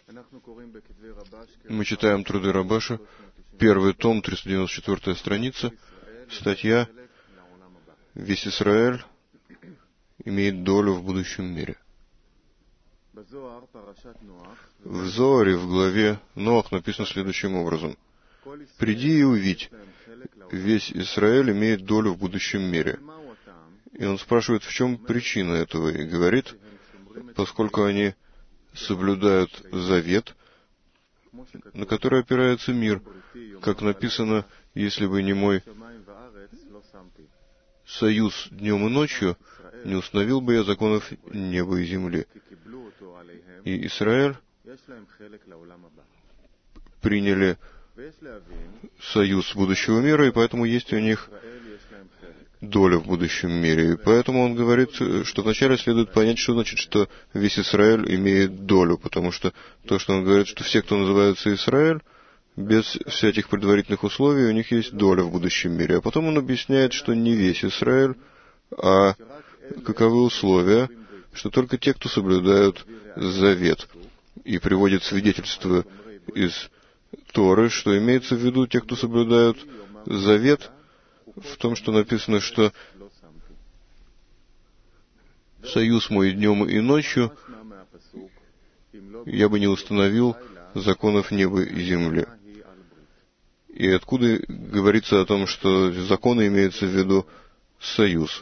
Мы читаем труды Рабаша, первый том, 394-я страница, статья «Весь Израиль имеет долю в будущем мире». В Зоаре, в главе Ноах, написано следующим образом: «Приди и увидь, весь Израиль имеет долю в будущем мире». И он спрашивает, в чем причина этого, и говорит, поскольку они соблюдают завет, на который опирается мир, как написано: «Если бы не мой союз днем и ночью, не установил бы я законов неба и земли». И Израиль приняли союз будущего мира, и поэтому есть у них доля в будущем мире. И поэтому он говорит, что вначале следует понять, что значит, что весь Израиль имеет долю, потому что то, что он говорит, что все, кто называется Израиль, без всяких предварительных условий, у них есть доля в будущем мире. А потом он объясняет, что не весь Израиль, а каковы условия, что только те, кто соблюдают завет, и приводит свидетельство из Торы, что имеется в виду те, кто соблюдают завет, в том, что написано, что «Союз мой днем и ночью я бы не установил законов неба и земли». И откуда говорится о том, что законы имеется в виду союз?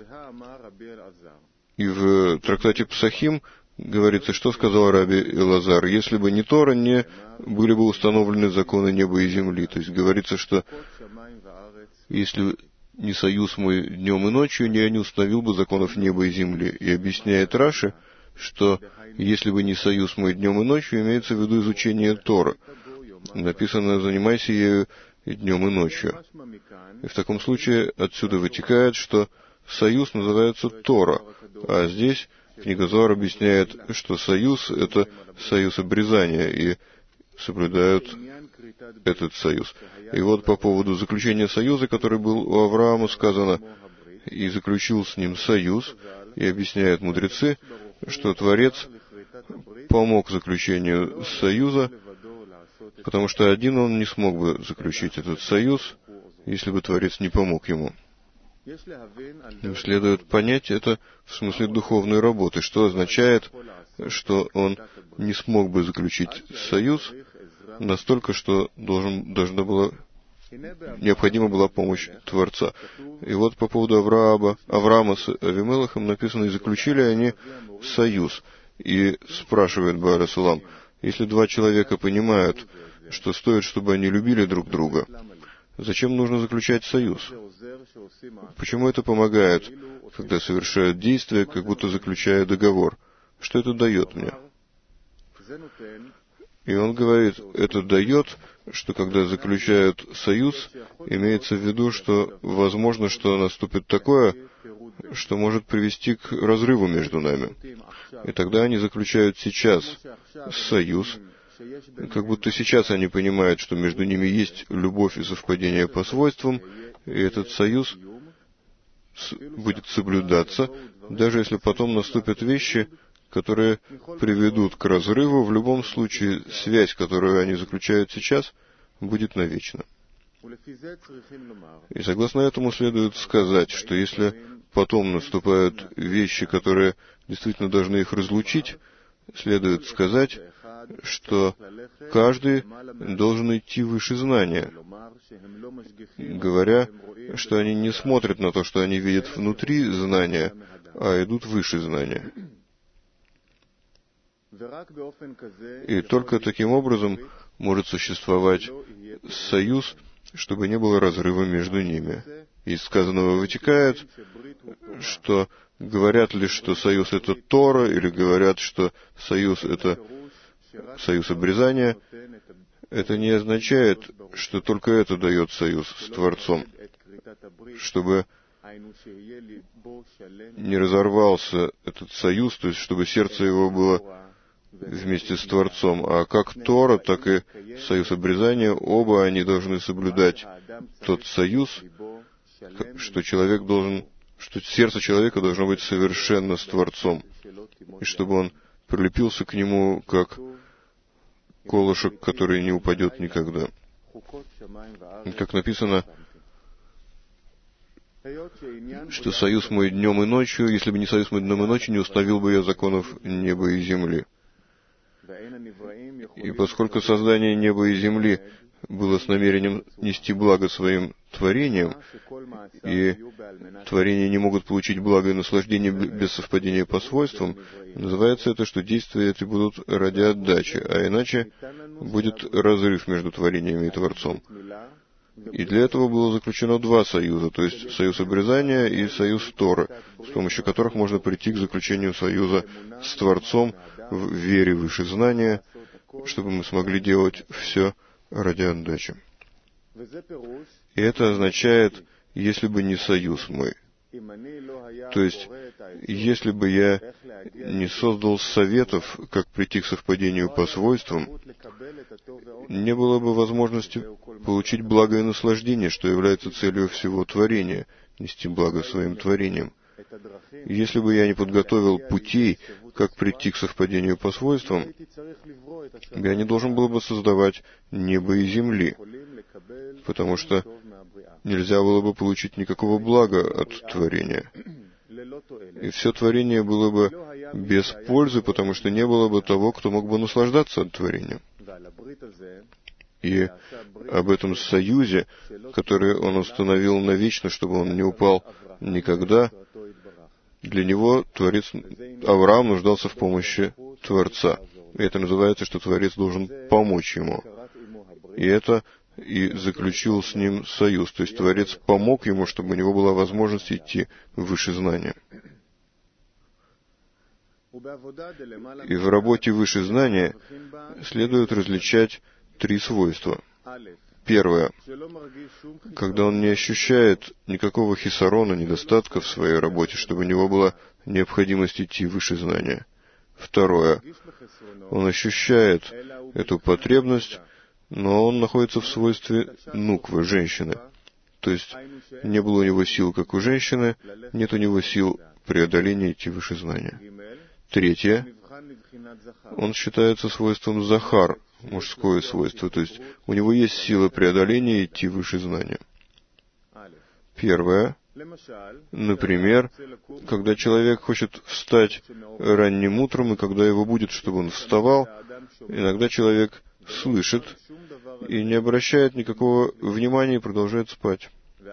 И в трактате Псахим говорится, что сказал Раби Элазар: «Если бы не Тора, не были бы установлены законы неба и земли». То есть говорится, что если не союз мой днем и ночью, я не установил бы законов неба и земли. И объясняет Раши, что если бы не союз мой днем и ночью, имеется в виду изучение Тора. Написано: «Занимайся ею и днем и ночью». И в таком случае отсюда вытекает, что союз называется Тора, а здесь книга Зоар объясняет, что союз — это союз обрезания, и соблюдают этот союз. И вот по поводу заключения союза, который был у Авраама, сказано: «И заключил с ним союз», и объясняют мудрецы, что Творец помог заключению союза, потому что один он не смог бы заключить этот союз, если бы Творец не помог ему. Следует понять это в смысле духовной работы, что означает, что он не смог бы заключить союз настолько, что необходима была помощь Творца. И вот по поводу Авраама с Авимелехом написано: «И заключили они союз». И спрашивает Бааль ас-Сулам: если два человека понимают, что стоит, чтобы они любили друг друга, зачем нужно заключать союз? Почему это помогает, когда совершают действия, как будто заключая договор? Что это дает мне? И он говорит, это дает, что когда заключают союз, имеется в виду, что возможно, что наступит такое, что может привести к разрыву между нами. И тогда они заключают сейчас союз, как будто сейчас они понимают, что между ними есть любовь и совпадение по свойствам, и этот союз будет соблюдаться, даже если потом наступят вещи, которые приведут к разрыву. В любом случае, связь, которую они заключают сейчас, будет навечно. И согласно этому следует сказать, что если потом наступают вещи, которые действительно должны их разлучить, следует сказать, что каждый должен идти выше знания, говоря, что они не смотрят на то, что они видят внутри знания, а идут выше знания. И только таким образом может существовать союз, чтобы не было разрыва между ними. Из сказанного вытекает, что говорят ли, что союз — это Тора, или говорят, что союз — это союз обрезания, это не означает, что только это дает союз с Творцом, чтобы не разорвался этот союз, то есть чтобы сердце его было вместе с Творцом. А как Тора, так и союз обрезания, оба они должны соблюдать тот союз, что сердце человека должно быть совершенно с Творцом, и чтобы он прилепился к нему как колышек, который не упадет никогда. Как написано, что союз мой днем и ночью, если бы не союз мой днем и ночью, не установил бы я законов неба и земли. И поскольку создание неба и земли было с намерением нести благо своим творениям, и творения не могут получить благо и наслаждение без совпадения по свойствам, называется это, что действия эти будут ради отдачи, а иначе будет разрыв между творениями и Творцом. И для этого было заключено два союза, то есть союз обрезания и союз Торы, с помощью которых можно прийти к заключению союза с Творцом в вере выше знания, чтобы мы смогли делать все ради отдачи. И это означает, если бы не союз мой. То есть, если бы я не создал советов, как прийти к совпадению по свойствам, не было бы возможности получить благо и наслаждение, что является целью всего творения, нести благо своим творениям. Если бы я не подготовил путей, как прийти к совпадению по свойствам, я не должен был бы создавать небо и земли, потому что нельзя было бы получить никакого блага от творения. И все творение было бы без пользы, потому что не было бы того, кто мог бы наслаждаться от творения. И об этом союзе, который он установил навечно, чтобы он не упал никогда, для него Творец Авраам нуждался в помощи Творца. И это называется, что Творец должен помочь ему. И это и заключил с ним союз. То есть Творец помог ему, чтобы у него была возможность идти выше знания. И в работе выше знания следует различать три свойства. Первое. Когда он не ощущает никакого хисарона, недостатка в своей работе, чтобы у него была необходимость идти выше знания. Второе. Он ощущает эту потребность, но он находится в свойстве нуквы, женщины. То есть не было у него сил, как у женщины, нет у него сил преодоления идти выше знания. Третье. Он считается свойством захар, мужское свойство, то есть у него есть сила преодоления идти выше знания. Первое. Например, когда человек хочет встать ранним утром, и когда его будет, чтобы он вставал, иногда человек слышит и не обращает никакого внимания и продолжает спать.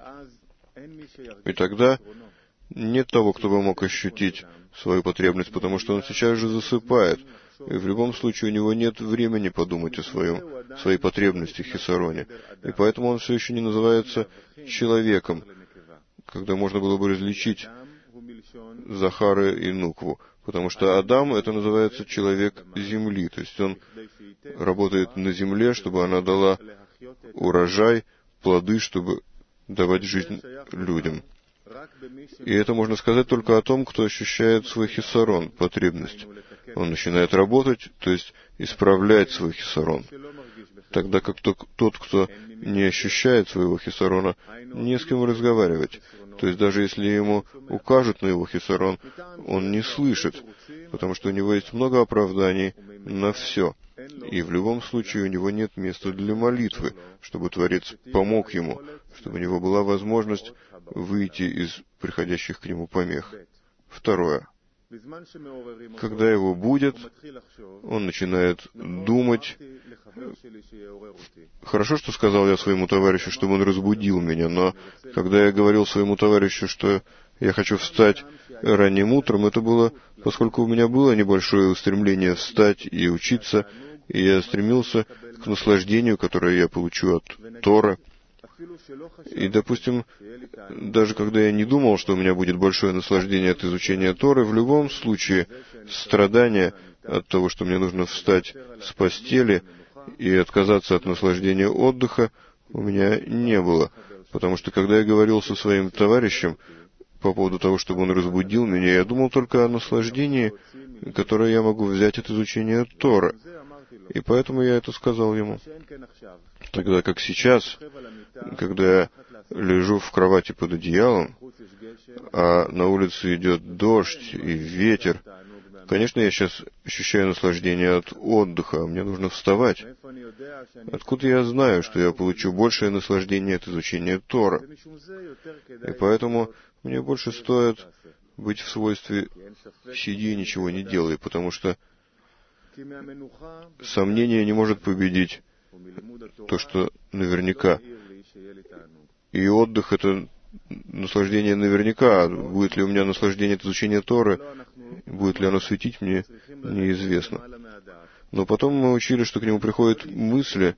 И тогда нет того, кто бы мог ощутить свою потребность, потому что он сейчас же засыпает. И в любом случае у него нет времени подумать о своей потребности, хисароне. И поэтому он все еще не называется человеком, когда можно было бы различить Захары и Нукву. Потому что Адам — это называется человек земли, то есть он работает на земле, чтобы она дала урожай, плоды, чтобы давать жизнь людям. И это можно сказать только о том, кто ощущает свой хисарон, потребность. Он начинает работать, то есть исправлять свой хисарон. Тогда как тот, кто не ощущает своего хисарона, не с кем разговаривать. То есть даже если ему укажут на его хисарон, он не слышит, потому что у него есть много оправданий на все. И в любом случае у него нет места для молитвы, чтобы Творец помог ему, чтобы у него была возможность выйти из приходящих к нему помех. Второе. Когда его будет, он начинает думать. Хорошо, что сказал я своему товарищу, чтобы он разбудил меня, но когда я говорил своему товарищу, что я хочу встать ранним утром, это было, поскольку у меня было небольшое устремление встать и учиться, и я стремился к наслаждению, которое я получу от Тора. И, допустим, даже когда я не думал, что у меня будет большое наслаждение от изучения Торы, в любом случае страдания от того, что мне нужно встать с постели и отказаться от наслаждения отдыха, у меня не было. Потому что, когда я говорил со своим товарищем по поводу того, чтобы он разбудил меня, я думал только о наслаждении, которое я могу взять от изучения Торы. И поэтому я это сказал ему. Тогда как сейчас, когда я лежу в кровати под одеялом, а на улице идет дождь и ветер, Конечно, я сейчас ощущаю наслаждение от отдыха, а мне нужно вставать. Откуда я знаю, что я получу большее наслаждение от изучения Тора? И поэтому мне больше стоит быть в свойстве «сиди и ничего не делай», потому что сомнение не может победить то, что наверняка. И отдых — это наслаждение наверняка. Будет ли у меня наслаждение от изучения Торы, будет ли оно светить мне, неизвестно. Но потом мы учили, что к нему приходят мысли.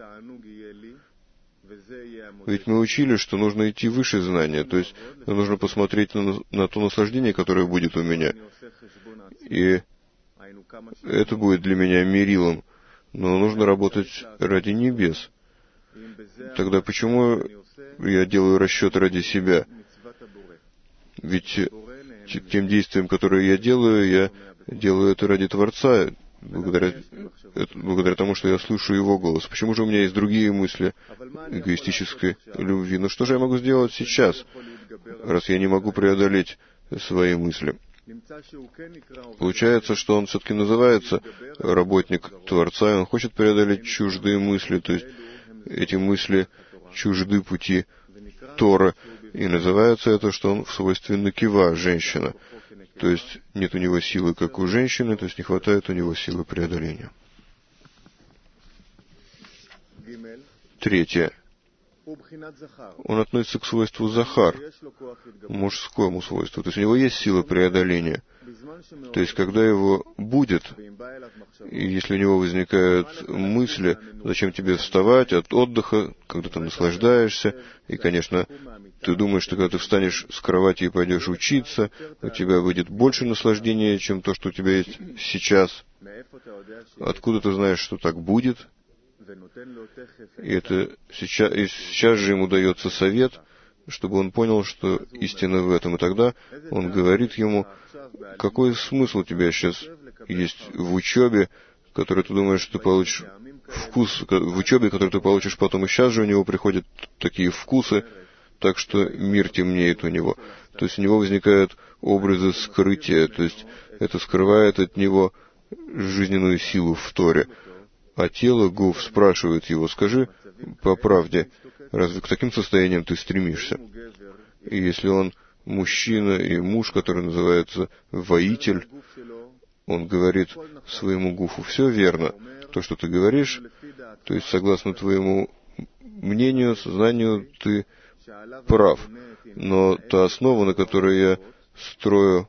Ведь мы учили, что нужно идти выше знания, то есть нужно посмотреть на то наслаждение, которое будет у меня. И это будет для меня мерилом. Но нужно работать ради небес. Тогда почему я делаю расчет ради себя? Ведь тем действием, которое я делаю это ради Творца, благодаря тому, что я слышу Его голос. Почему же у меня есть другие мысли эгоистической любви? Ну что же я могу сделать сейчас, раз я не могу преодолеть свои мысли? Получается, что он все-таки называется работник Творца, и он хочет преодолеть чуждые мысли, то есть эти мысли чужды пути Тора, и называется это, что он в свойстве накива, женщина. То есть нет у него силы, как у женщины, то есть не хватает у него силы преодоления. Третье. Он относится к свойству Захар, мужскому свойству. То есть у него есть сила преодоления. То есть когда его будет, и если у него возникают мысли, зачем тебе вставать от отдыха, когда ты наслаждаешься, и, конечно, ты думаешь, что когда ты встанешь с кровати и пойдешь учиться, у тебя будет больше наслаждения, чем то, что у тебя есть сейчас. Откуда ты знаешь, что так будет? И сейчас же ему дается совет, чтобы он понял, что истина в этом. И тогда он говорит ему, какой смысл у тебя сейчас есть в учебе, который ты думаешь, что ты получишь вкус, в учебе, который ты получишь потом, и сейчас же у него приходят такие вкусы, так что мир темнеет у него. То есть у него возникают образы скрытия, то есть это скрывает от него жизненную силу в Торе. А тело, Гуф, спрашивает его, скажи по правде, разве к таким состояниям ты стремишься? И если он мужчина и муж, который называется воитель, он говорит своему Гуфу, все верно, то, что ты говоришь, то есть согласно твоему мнению, сознанию, ты прав. Но та основа, на которой я строю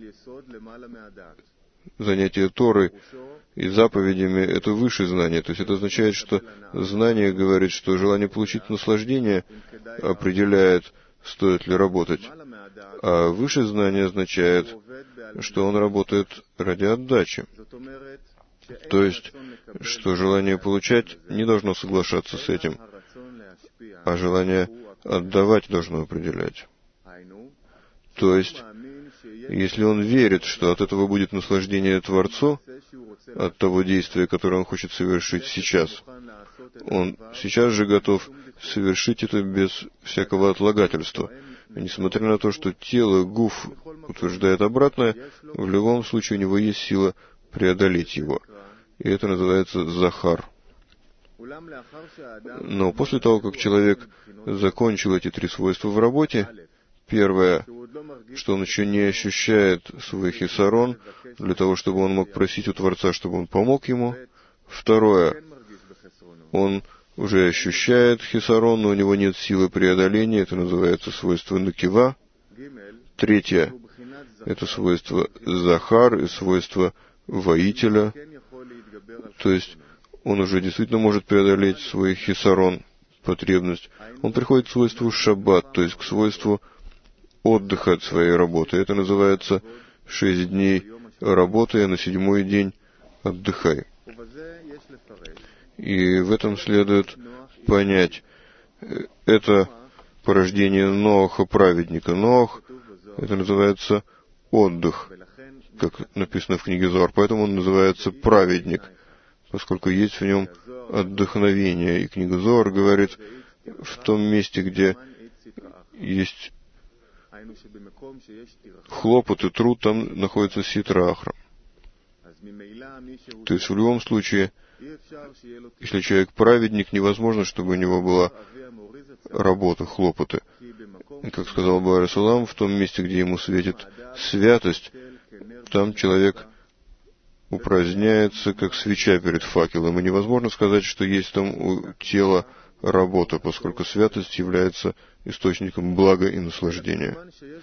занятие Торой и заповедями, это выше знания. То есть это означает, что знание говорит, что желание получить наслаждение определяет, стоит ли работать. А выше знание означает, что он работает ради отдачи. То есть, что желание получать не должно соглашаться с этим, а желание отдавать должно определять. То есть, если он верит, что от этого будет наслаждение Творцу, от того действия, которое он хочет совершить сейчас, он сейчас же готов совершить это без всякого отлагательства. И несмотря на то, что тело, Гуф, утверждает обратное, в любом случае у него есть сила преодолеть его. И это называется Захар. Но после того, как человек закончил эти три свойства в работе, первое, что он еще не ощущает свой хисарон, для того, чтобы он мог просить у Творца, чтобы он помог ему. Второе, он уже ощущает хисарон, но у него нет силы преодоления, это называется свойство накива. Третье, это свойство Захар и свойство воителя, то есть он уже действительно может преодолеть свой хисарон, потребность. Он приходит к свойству шаббат, то есть к свойству отдыха от своей работы. Это называется 6 дней работы, а на 7-й день отдыхай. И в этом следует понять, это порождение Ноаха, праведника. Ноах, это называется отдых, как написано в книге Зоар. Поэтому он называется праведник, поскольку есть в нем отдохновение. И книга Зоар говорит, в том месте, где есть хлопот и труд, там находится ситра ахра. То есть в любом случае, если человек праведник, невозможно, чтобы у него была работа, хлопоты. И, как сказал Баар Сулам, в том месте, где ему светит святость, там человек упраздняется, как свеча перед факелом. И невозможно сказать, что есть там у тела работа, поскольку святость является источником блага и наслаждения.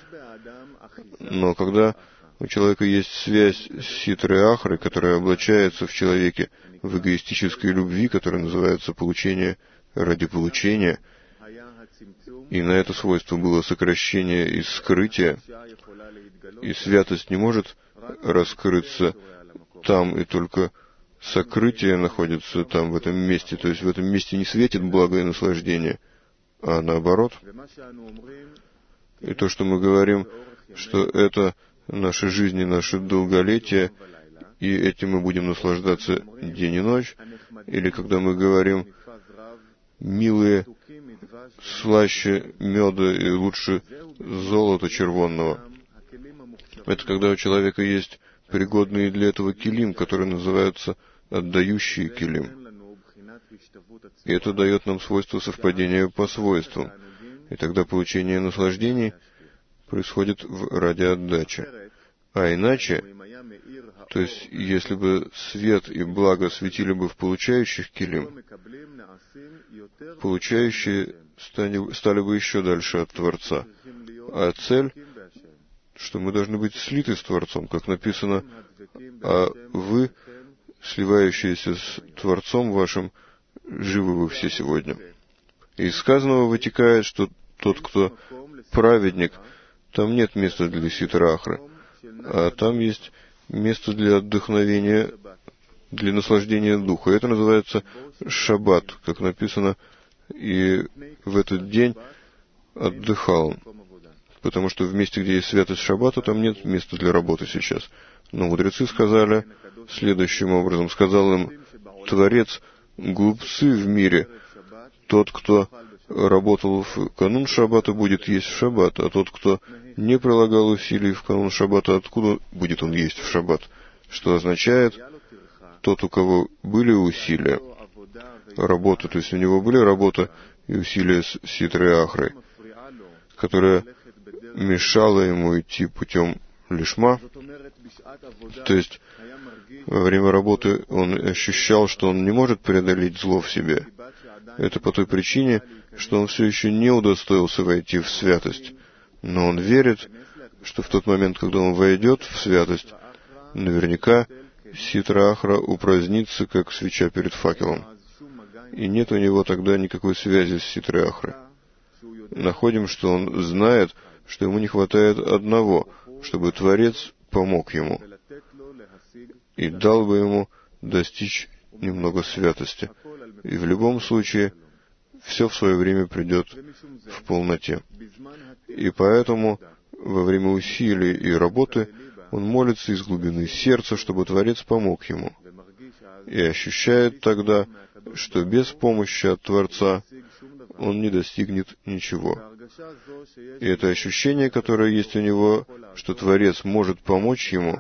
Но когда у человека есть связь с Ситрой Ахрой, которая облачается в человеке в эгоистической любви, которая называется получение ради получения, и на это свойство было сокращение и скрытие, и святость не может раскрыться там, и только сокрытие находится там, в этом месте. То есть в этом месте не светит благо и наслаждение, а наоборот. И то, что мы говорим, что это наша жизнь и наше долголетие, и этим мы будем наслаждаться день и ночь, или когда мы говорим «милые, слаще меда и лучше золота червонного», это когда у человека есть пригодные для этого килим, которые называются отдающие килим. И это дает нам свойство совпадения по свойствам. И тогда получение наслаждений происходит ради отдачи. А иначе, то есть, если бы свет и благо светили бы в получающих килим, получающие стали бы еще дальше от Творца. А цель, что мы должны быть слиты с Творцом, как написано, а вы, сливающиеся с Творцом вашим, живы вы все сегодня. И из сказанного вытекает, что тот, кто праведник, там нет места для Ситры Ахры, а там есть место для отдохновения, для наслаждения духа. Это называется шаббат, как написано, и в этот день отдыхал он. Потому что в месте, где есть святость шаббата, там нет места для работы сейчас. Но мудрецы сказали следующим образом. Сказал им Творец: глупцы в мире. Тот, кто работал в канун шаббата, будет есть в шаббат, а тот, кто не прилагал усилий в канун шаббата, откуда будет он есть в шаббат? Что означает, тот, у кого были усилия, работа, то есть у него были работа и усилия с Ситрой Ахрой, которая мешала ему идти путем лишма, то есть во время работы он ощущал, что он не может преодолеть зло в себе. Это по той причине, что он все еще не удостоился войти в святость. Но он верит, что в тот момент, когда он войдет в святость, наверняка Ситра Ахра упразднится, как свеча перед факелом. И нет у него тогда никакой связи с Ситрой Ахрой. Находим, что он знает, что ему не хватает одного, чтобы Творец помог ему и дал бы ему достичь немного святости. И в любом случае, все в свое время придет в полноте. И поэтому во время усилий и работы он молится из глубины сердца, чтобы Творец помог ему. И ощущает тогда, что без помощи от Творца он не достигнет ничего. И это ощущение, которое есть у него, что Творец может помочь ему,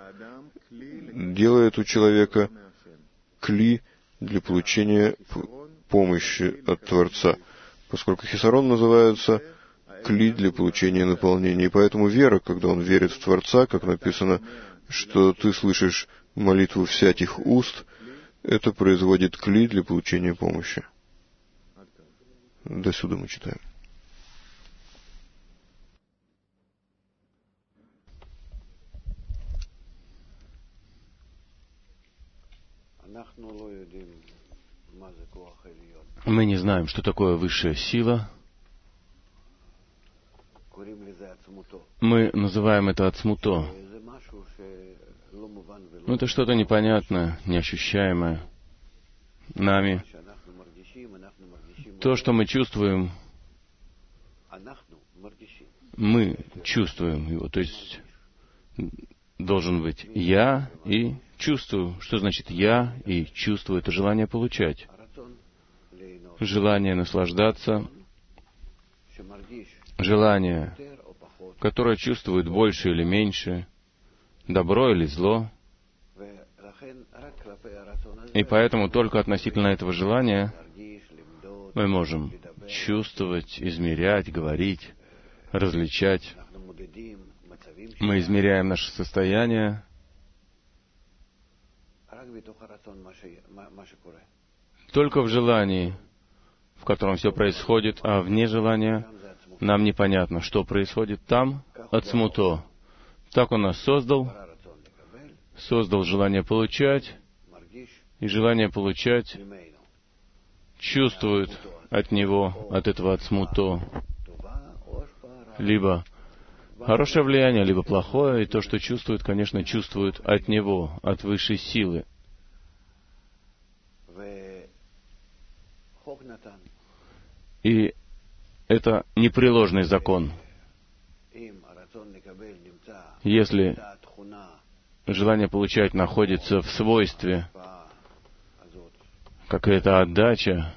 делает у человека кли для получения помощи от Творца, поскольку хисарон называется кли для получения наполнения. И поэтому вера, когда он верит в Творца, как написано, что ты слышишь молитву всяких уст, это производит кли для получения помощи. До сюда мы читаем. Мы не знаем, что такое высшая сила. Мы называем это ацмуто. Но это что-то непонятное, неощущаемое нами. То, что мы чувствуем, мы чувствуем его. То есть должен быть я и чувствую. Что значит я и чувствую? Это желание получать. Желание наслаждаться. Желание, которое чувствует больше или меньше, добро или зло. И поэтому только относительно этого желания мы можем чувствовать, измерять, говорить, различать. Мы измеряем наше состояние только в желании, в котором все происходит, а вне желания нам непонятно, что происходит там, ацмуто. Так Он нас создал желание получать, и желание получать чувствует от Него, от этого ацмуто, либо хорошее влияние, либо плохое, и то, что чувствует, конечно, чувствует от Него, от высшей силы. И это непреложный закон. Если желание получать находится в свойстве, какая-то отдача,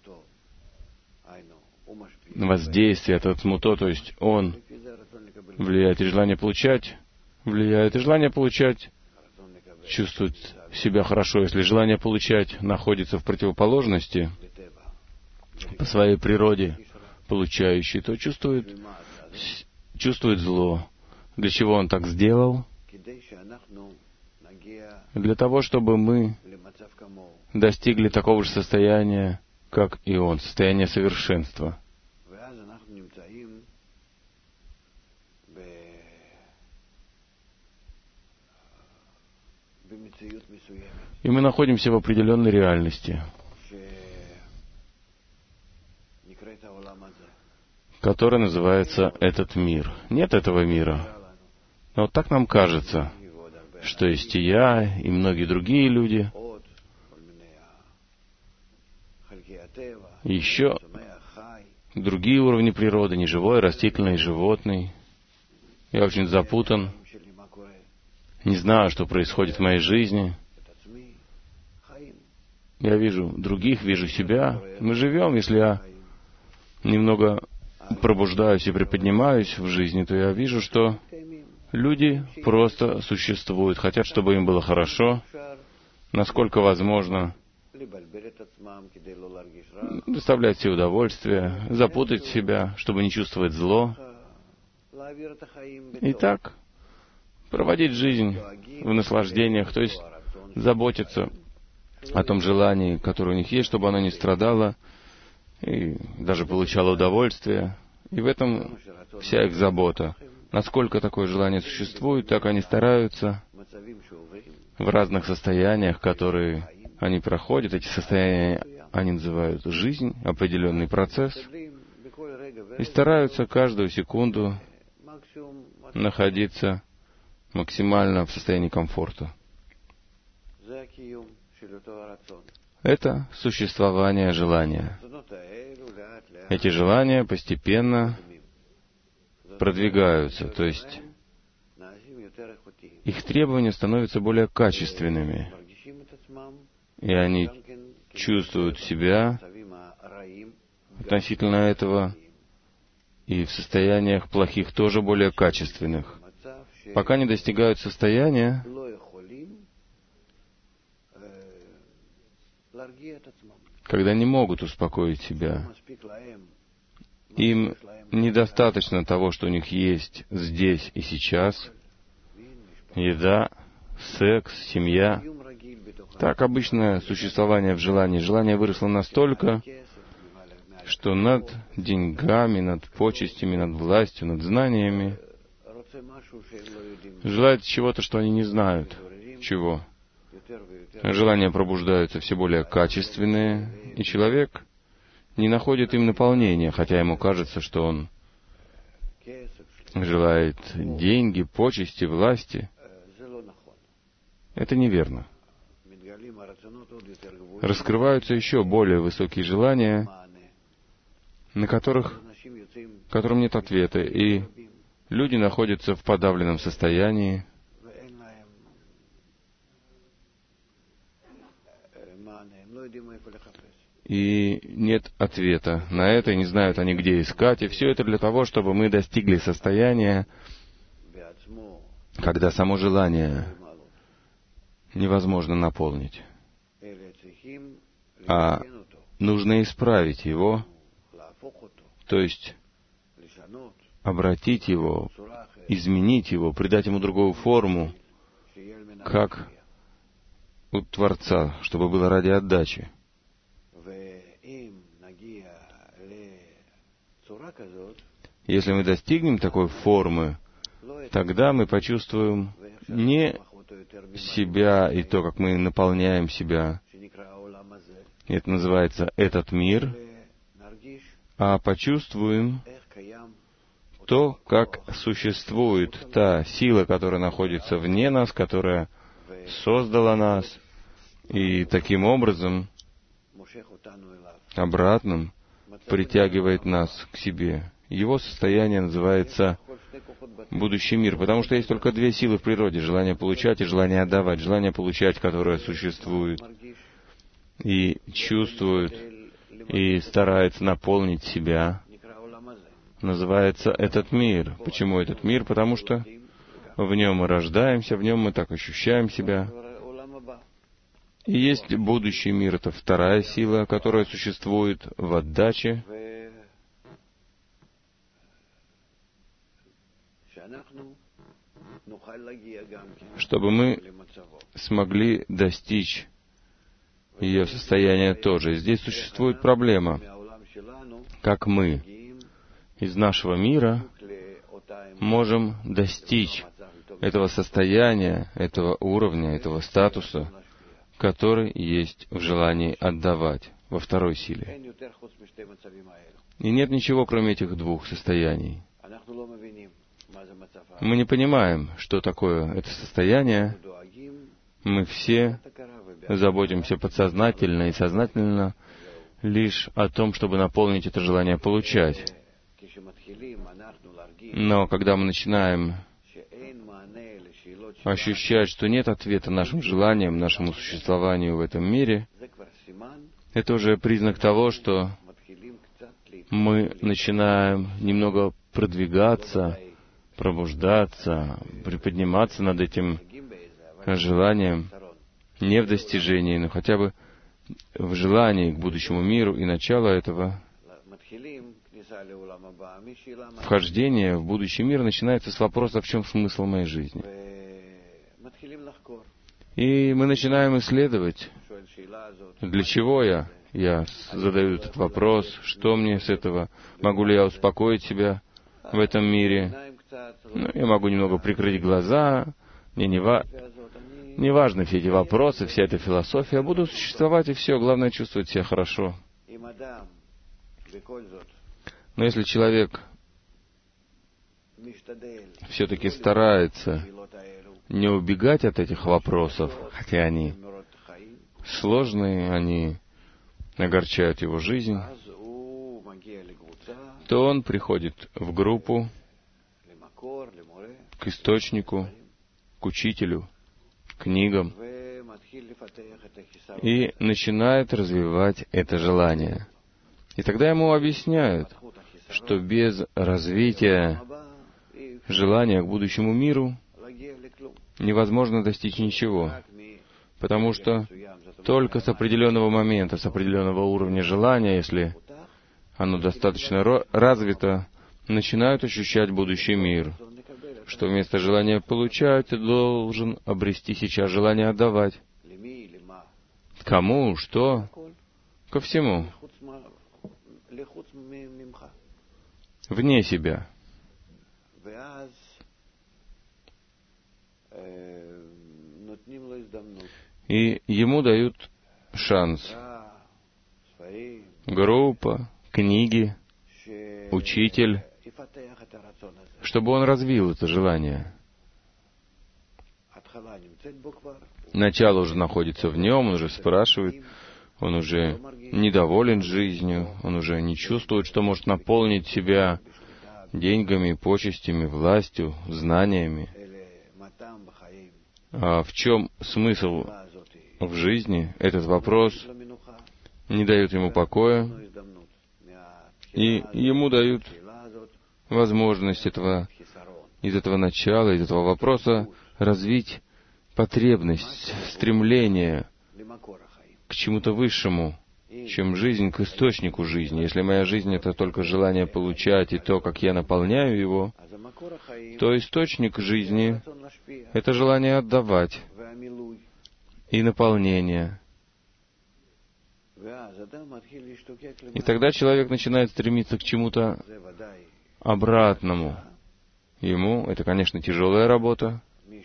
воздействие, это ацмуто, то есть он влияет, и желание получать влияет, и желание получать чувствует себя хорошо. Если желание получать находится в противоположности по своей природе получающий, то чувствует зло. Для чего он так сделал? Для того, чтобы мы достигли такого же состояния, как и он, состояния совершенства. И мы находимся в определенной реальности, которая называется этот мир. Нет этого мира. Но вот так нам кажется, что есть и я, и многие другие люди, и еще другие уровни природы, неживой, растительный, животный. Я очень запутан, не знаю, что происходит в моей жизни. Я вижу других, вижу себя. Мы живем, если я немного пробуждаюсь и приподнимаюсь в жизни, то я вижу, что люди просто существуют, хотят, чтобы им было хорошо, насколько возможно, доставлять себе удовольствие, запутать себя, чтобы не чувствовать зло. И так проводить жизнь в наслаждениях, то есть заботиться о том желании, которое у них есть, чтобы оно не страдало, и даже получало удовольствие. И в этом вся их забота. Насколько такое желание существует, так они стараются в разных состояниях, которые они проходят. Эти состояния они называют жизнь, определенный процесс, и стараются каждую секунду находиться максимально в состоянии комфорта. Это существование желания. Эти желания постепенно продвигаются, то есть их требования становятся более качественными, и они чувствуют себя относительно этого и в состояниях плохих тоже более качественных, пока не достигают состояния, когда не могут успокоить себя. Им недостаточно того, что у них есть здесь и сейчас. Еда, секс, семья. Так обычное существование в желании. Желание выросло настолько, что над деньгами, над почестями, над властью, над знаниями желает чего-то, что они не знают. Чего? Желания пробуждаются все более качественные, и человек не находит им наполнения, хотя ему кажется, что он желает деньги, почести, власти. Это неверно. Раскрываются еще более высокие желания, на которым нет ответа, и люди находятся в подавленном состоянии, и нет ответа на это, и не знают они, где искать. И все это для того, чтобы мы достигли состояния, когда само желание невозможно наполнить. а нужно исправить его, то есть обратить его, изменить его, придать ему другую форму, как у Творца, чтобы было ради отдачи. Если мы достигнем такой формы, тогда мы почувствуем не себя и то, как мы наполняем себя, это называется «этот мир», а почувствуем то, как существует та сила, которая находится вне нас, которая создала нас, и таким образом обратным притягивает нас к себе. Его состояние называется будущий мир, потому что есть только две силы в природе — желание получать и желание отдавать. Желание получать, которое существует и чувствует, и старается наполнить себя, называется этот мир. Почему этот мир? Потому что в нем мы рождаемся, в нем мы так ощущаем себя. И есть будущий мир — это вторая сила, которая существует в отдаче, чтобы мы смогли достичь ее состояния тоже. Здесь существует проблема, как мы из нашего мира можем достичь этого состояния, этого уровня, этого статуса, который есть в желании отдавать, во второй силе. И нет ничего, кроме этих двух состояний. Мы не понимаем, что такое это состояние. Мы все заботимся подсознательно и сознательно лишь о том, чтобы наполнить это желание получать. Но когда мы начинаем ощущать, что нет ответа нашим желаниям, нашему существованию в этом мире, это уже признак того, что мы начинаем немного продвигаться, пробуждаться, приподниматься над этим желанием, не в достижении, но хотя бы в желании к будущему миру, и начало этого вхождение в будущий мир начинается с вопроса: в чем смысл моей жизни? И мы начинаем исследовать, для чего я? Я задаю этот вопрос, что мне с этого? Могу ли я успокоить себя в этом мире? Я могу немного прикрыть глаза, мне не важны все эти вопросы, вся эта философия. Я буду существовать, и все, главное чувствовать себя хорошо. Но если человек все-таки старается не убегать от этих вопросов, хотя они сложные, они огорчают его жизнь, то он приходит в группу, к источнику, к учителю, к книгам, и начинает развивать это желание. И тогда ему объясняют, что без развития желания к будущему миру невозможно достичь ничего, потому что только с определенного момента, с определенного уровня желания, если оно достаточно развито, начинают ощущать будущий мир, что вместо желания получать ты должен обрести сейчас желание отдавать. Кому? Что? Ко всему. Вне себя. И ему дают шанс. Группа, книги, учитель, чтобы он развил это желание. Начало уже находится в нем, он уже спрашивает, он уже недоволен жизнью, он уже не чувствует, что может наполнить себя деньгами, почестями, властью, знаниями. А в чем смысл в жизни? Этот вопрос не дает ему покоя, и ему дают возможность из этого начала, из этого вопроса развить потребность, стремление к чему-то высшему, чем жизнь, к источнику жизни. Если моя жизнь — это только желание получать и то, как я наполняю его, то источник жизни — это желание отдавать и наполнение. И тогда человек начинает стремиться к чему-то обратному. Ему это, конечно, тяжелая работа,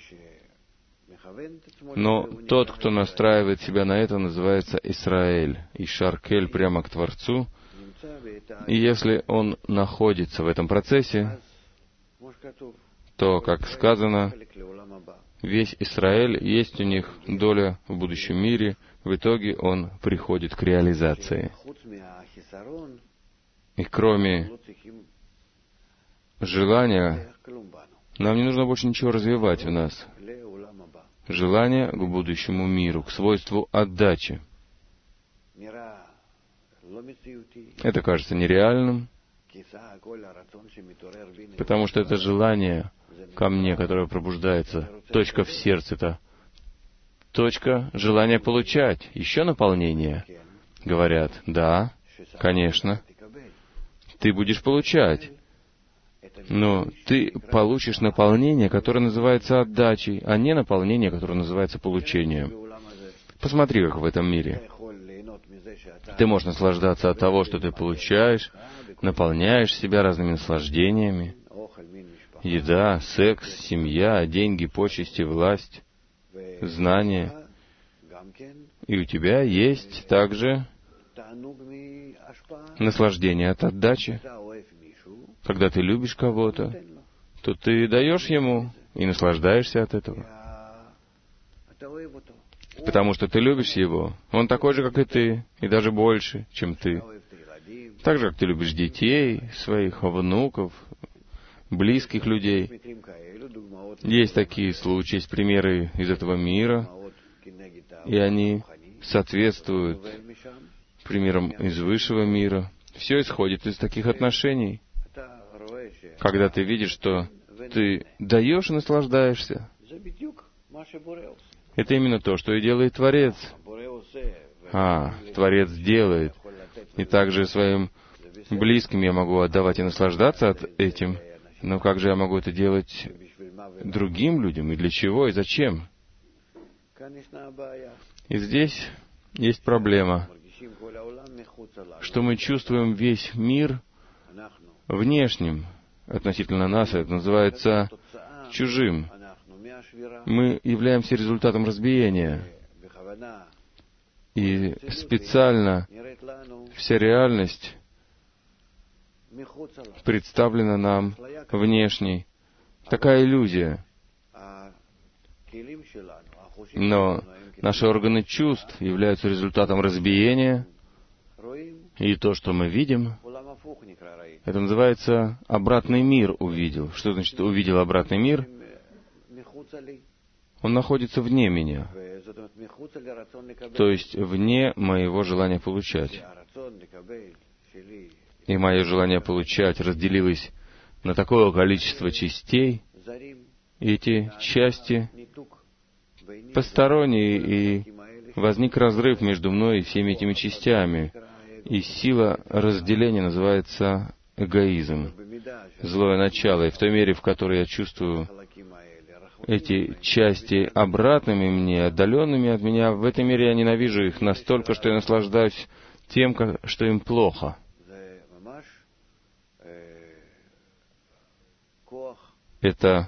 но тот, кто настраивает себя на это, называется Исраэль, и Шаркель прямо к Творцу. И если он находится в этом процессе, то, как сказано, весь Израиль, есть у них доля в будущем мире, в итоге он приходит к реализации. И кроме желания, нам не нужно больше ничего развивать в нас. Желание к будущему миру, к свойству отдачи. Это кажется нереальным, потому что это желание ко мне, которое пробуждается, точка в сердце, это точка желания получать, еще наполнение. Говорят, да, конечно, ты будешь получать, но ты получишь наполнение, которое называется отдачей, а не наполнение, которое называется получением. Посмотри, как в этом мире. Ты можешь наслаждаться от того, что ты получаешь, наполняешь себя разными наслаждениями. Еда, секс, семья, деньги, почести, власть, знания. И у тебя есть также наслаждение от отдачи. Когда ты любишь кого-то, то ты даешь ему и наслаждаешься от этого. Потому что ты любишь его. Он такой же, как и ты, и даже больше, чем ты. Так же, как ты любишь детей, своих внуков, близких людей. Есть такие случаи, есть примеры из этого мира, и они соответствуют примерам из высшего мира. Все исходит из таких отношений. Когда ты видишь, что ты даешь и наслаждаешься, это именно то, что и делает Творец. Творец делает. И также своим близким я могу отдавать и наслаждаться от этим. Но как же я могу это делать другим людям? И для чего? И зачем? И здесь есть проблема, что мы чувствуем весь мир внешним относительно нас. Это называется чужим. Мы являемся результатом разбиения. И специально вся реальность представлена нам внешней. Такая иллюзия. Но наши органы чувств являются результатом разбиения. И то, что мы видим, это называется обратный мир увидел. Что значит увидел обратный мир? Он находится вне меня, то есть вне моего желания получать. И мое желание получать разделилось на такое количество частей, и эти части посторонние, и возник разрыв между мной и всеми этими частями. И сила разделения называется эгоизм, злое начало. И в той мере, в которой я чувствую эти части обратными мне, отдаленными от меня, в этой мере я ненавижу их настолько, что я наслаждаюсь тем, что им плохо. Это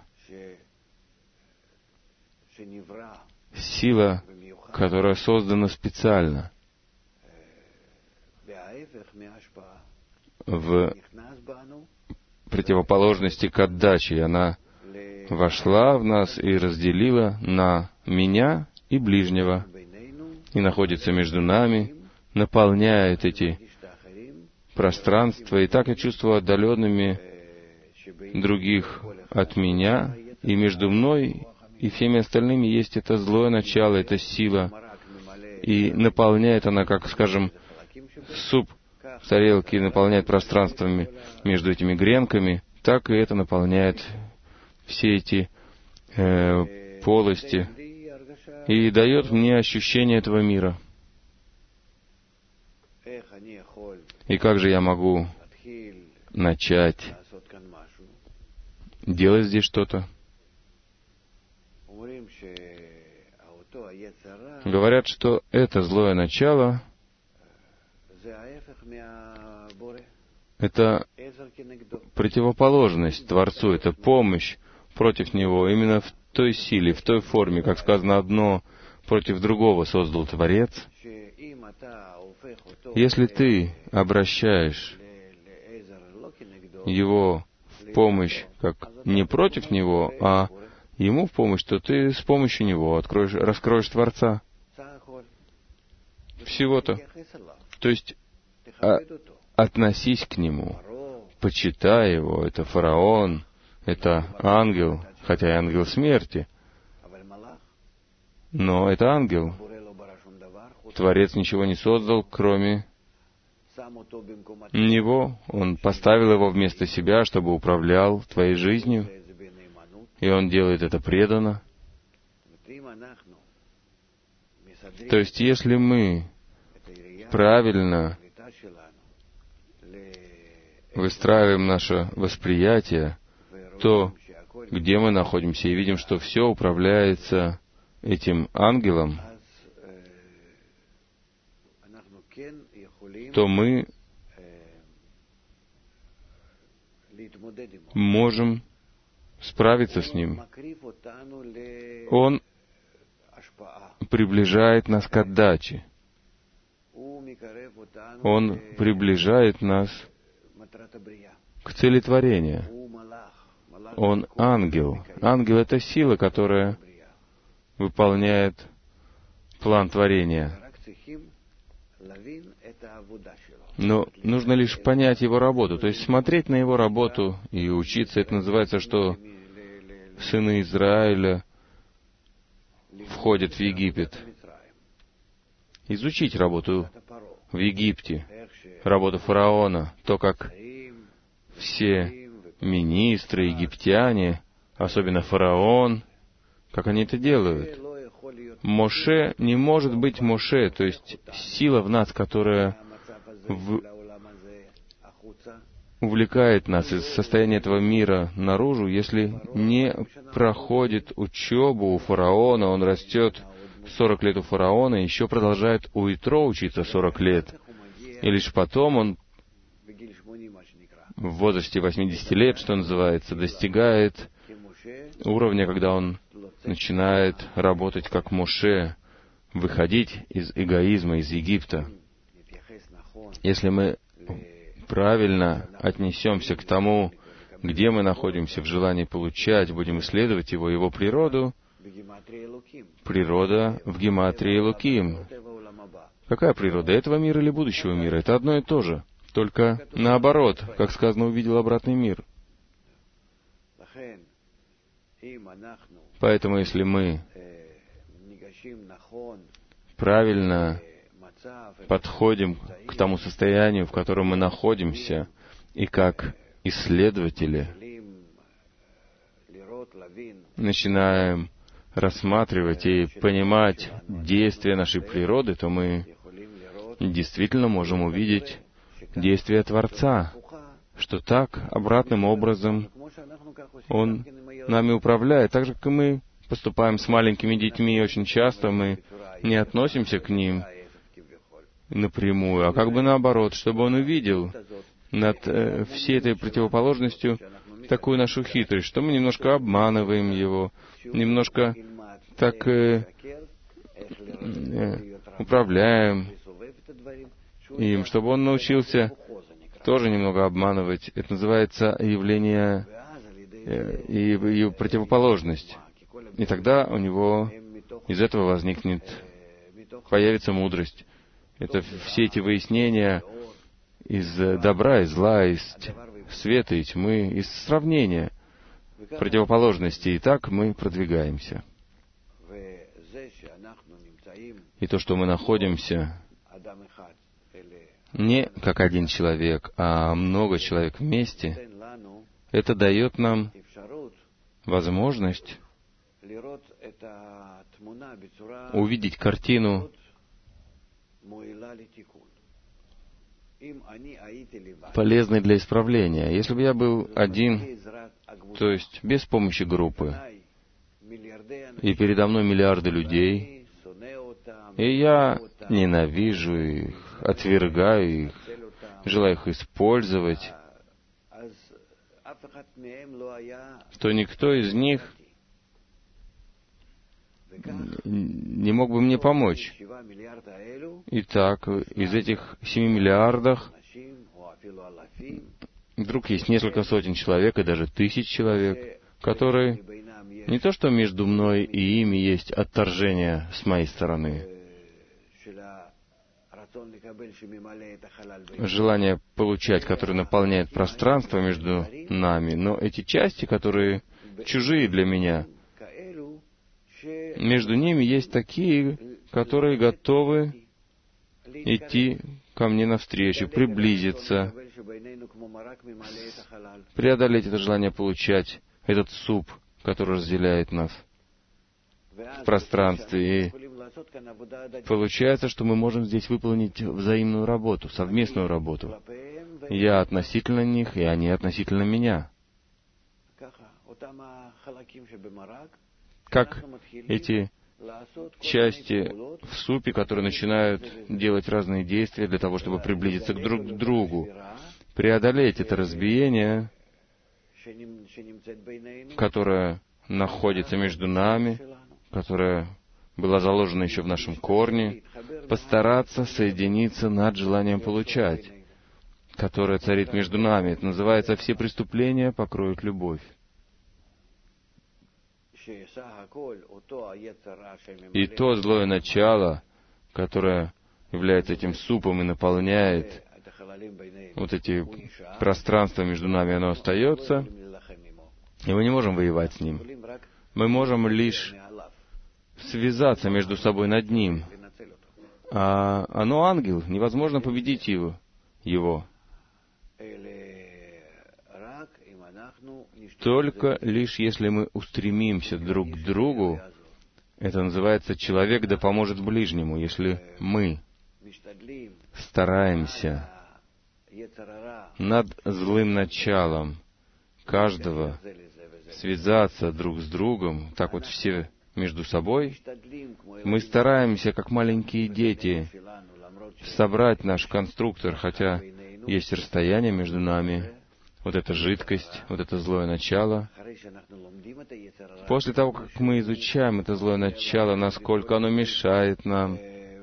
сила, которая создана специально в противоположности к отдаче. Она вошла в нас и разделила на меня и ближнего, и находится между нами, наполняет эти пространства. И так я чувствую отдаленными других от меня, и между мной и всеми остальными есть это злое начало, эта сила. И наполняет она, как, скажем, суп в тарелке наполняет пространствами между этими гренками, так и это наполняет все эти полости и дает мне ощущение этого мира. И как же я могу начать делать здесь что-то? Говорят, что это злое начало — это противоположность Творцу, это помощь против Него. Именно в той силе, в той форме, как сказано, одно против другого создал Творец. Если ты обращаешь его в помощь как не против него, а ему в помощь, то ты с помощью него раскроешь Творца. Всего-то. То есть относись к нему, почитай его. Это фараон, это ангел, хотя и ангел смерти, но это ангел. Творец ничего не создал, кроме него. Он поставил его вместо себя, чтобы управлял твоей жизнью, и он делает это преданно. То есть, если мы правильно выстраиваем наше восприятие, то где мы находимся, и видим, что все управляется этим ангелом, то мы можем справиться с ним. Он приближает нас к отдаче. Он приближает нас к цели творения. Он ангел. Ангел — это сила, которая выполняет план творения. Но нужно лишь понять его работу, то есть смотреть на его работу и учиться. Это называется, что сыны Израиля входят в Египет. Изучить работу в Египте, работу фараона, то, как все министры, египтяне, особенно фараон, как они это делают. Моше не может быть Моше, то есть сила в нас, которая увлекает нас из состояния этого мира наружу, если не проходит учебу у фараона, он растет 40 лет у фараона, еще продолжает у Итро учиться 40 лет, и лишь потом он в возрасте 80 лет, что называется, достигает уровня, когда он начинает работать как Моше, выходить из эгоизма, из Египта. Если мы правильно отнесемся к тому, где мы находимся в желании получать, будем исследовать его природу, природа в гематрии Элоким. Какая природа, этого мира или будущего мира? Это одно и то же. Только наоборот, как сказано, увидел обратный мир. Поэтому, если мы правильно подходим к тому состоянию, в котором мы находимся, и как исследователи начинаем рассматривать и понимать действия нашей природы, то мы действительно можем увидеть действия Творца, что так, обратным образом, Он нами управляет. Так же, как и мы поступаем с маленькими детьми, очень часто мы не относимся к ним напрямую, а как бы наоборот, чтобы он увидел над всей этой противоположностью такую нашу хитрость, что мы немножко обманываем его, немножко так управляем им, чтобы он научился тоже немного обманывать. Это называется явление и противоположность. И тогда у него из этого появится мудрость. Это все эти выяснения из добра и зла, из света и тьмы, из сравнения противоположностей. И так мы продвигаемся. И то, что мы находимся не как один человек, а много человек вместе, это дает нам возможность увидеть картину полезный для исправления. Если бы я был один, то есть без помощи группы, и передо мной миллиарды людей, и я ненавижу их, отвергаю их, желаю их использовать, то никто из них не мог бы мне помочь. Итак, из этих 7 миллиардов вдруг есть несколько сотен человек и даже 1000 человек, которые не то что между мной и ими есть отторжение с моей стороны, желание получать, которое наполняет пространство между нами, но эти части, которые чужие для меня, между ними есть такие, которые готовы идти ко мне навстречу, приблизиться, преодолеть это желание получать, этот суп, который разделяет нас в пространстве. И получается, что мы можем здесь выполнить взаимную работу, совместную работу. Я относительно них, и они относительно меня. Как эти части в супе, которые начинают делать разные действия для того, чтобы приблизиться друг к другу, преодолеть это разбиение, которое находится между нами, которое было заложено еще в нашем корне, постараться соединиться над желанием получать, которое царит между нами. Это называется «все преступления покроют любовь». И то злое начало, которое является этим супом и наполняет вот эти пространства между нами, оно остается, и мы не можем воевать с ним. Мы можем лишь связаться между собой над ним. А оно ангел, невозможно победить его. Только лишь если мы устремимся друг к другу, это называется «человек да поможет ближнему», если мы стараемся над злым началом каждого связаться друг с другом, так вот все между собой, мы стараемся, как маленькие дети, собрать наш конструктор, хотя есть расстояние между нами, вот эта жидкость, вот это злое начало. После того, как мы изучаем это злое начало, насколько оно мешает нам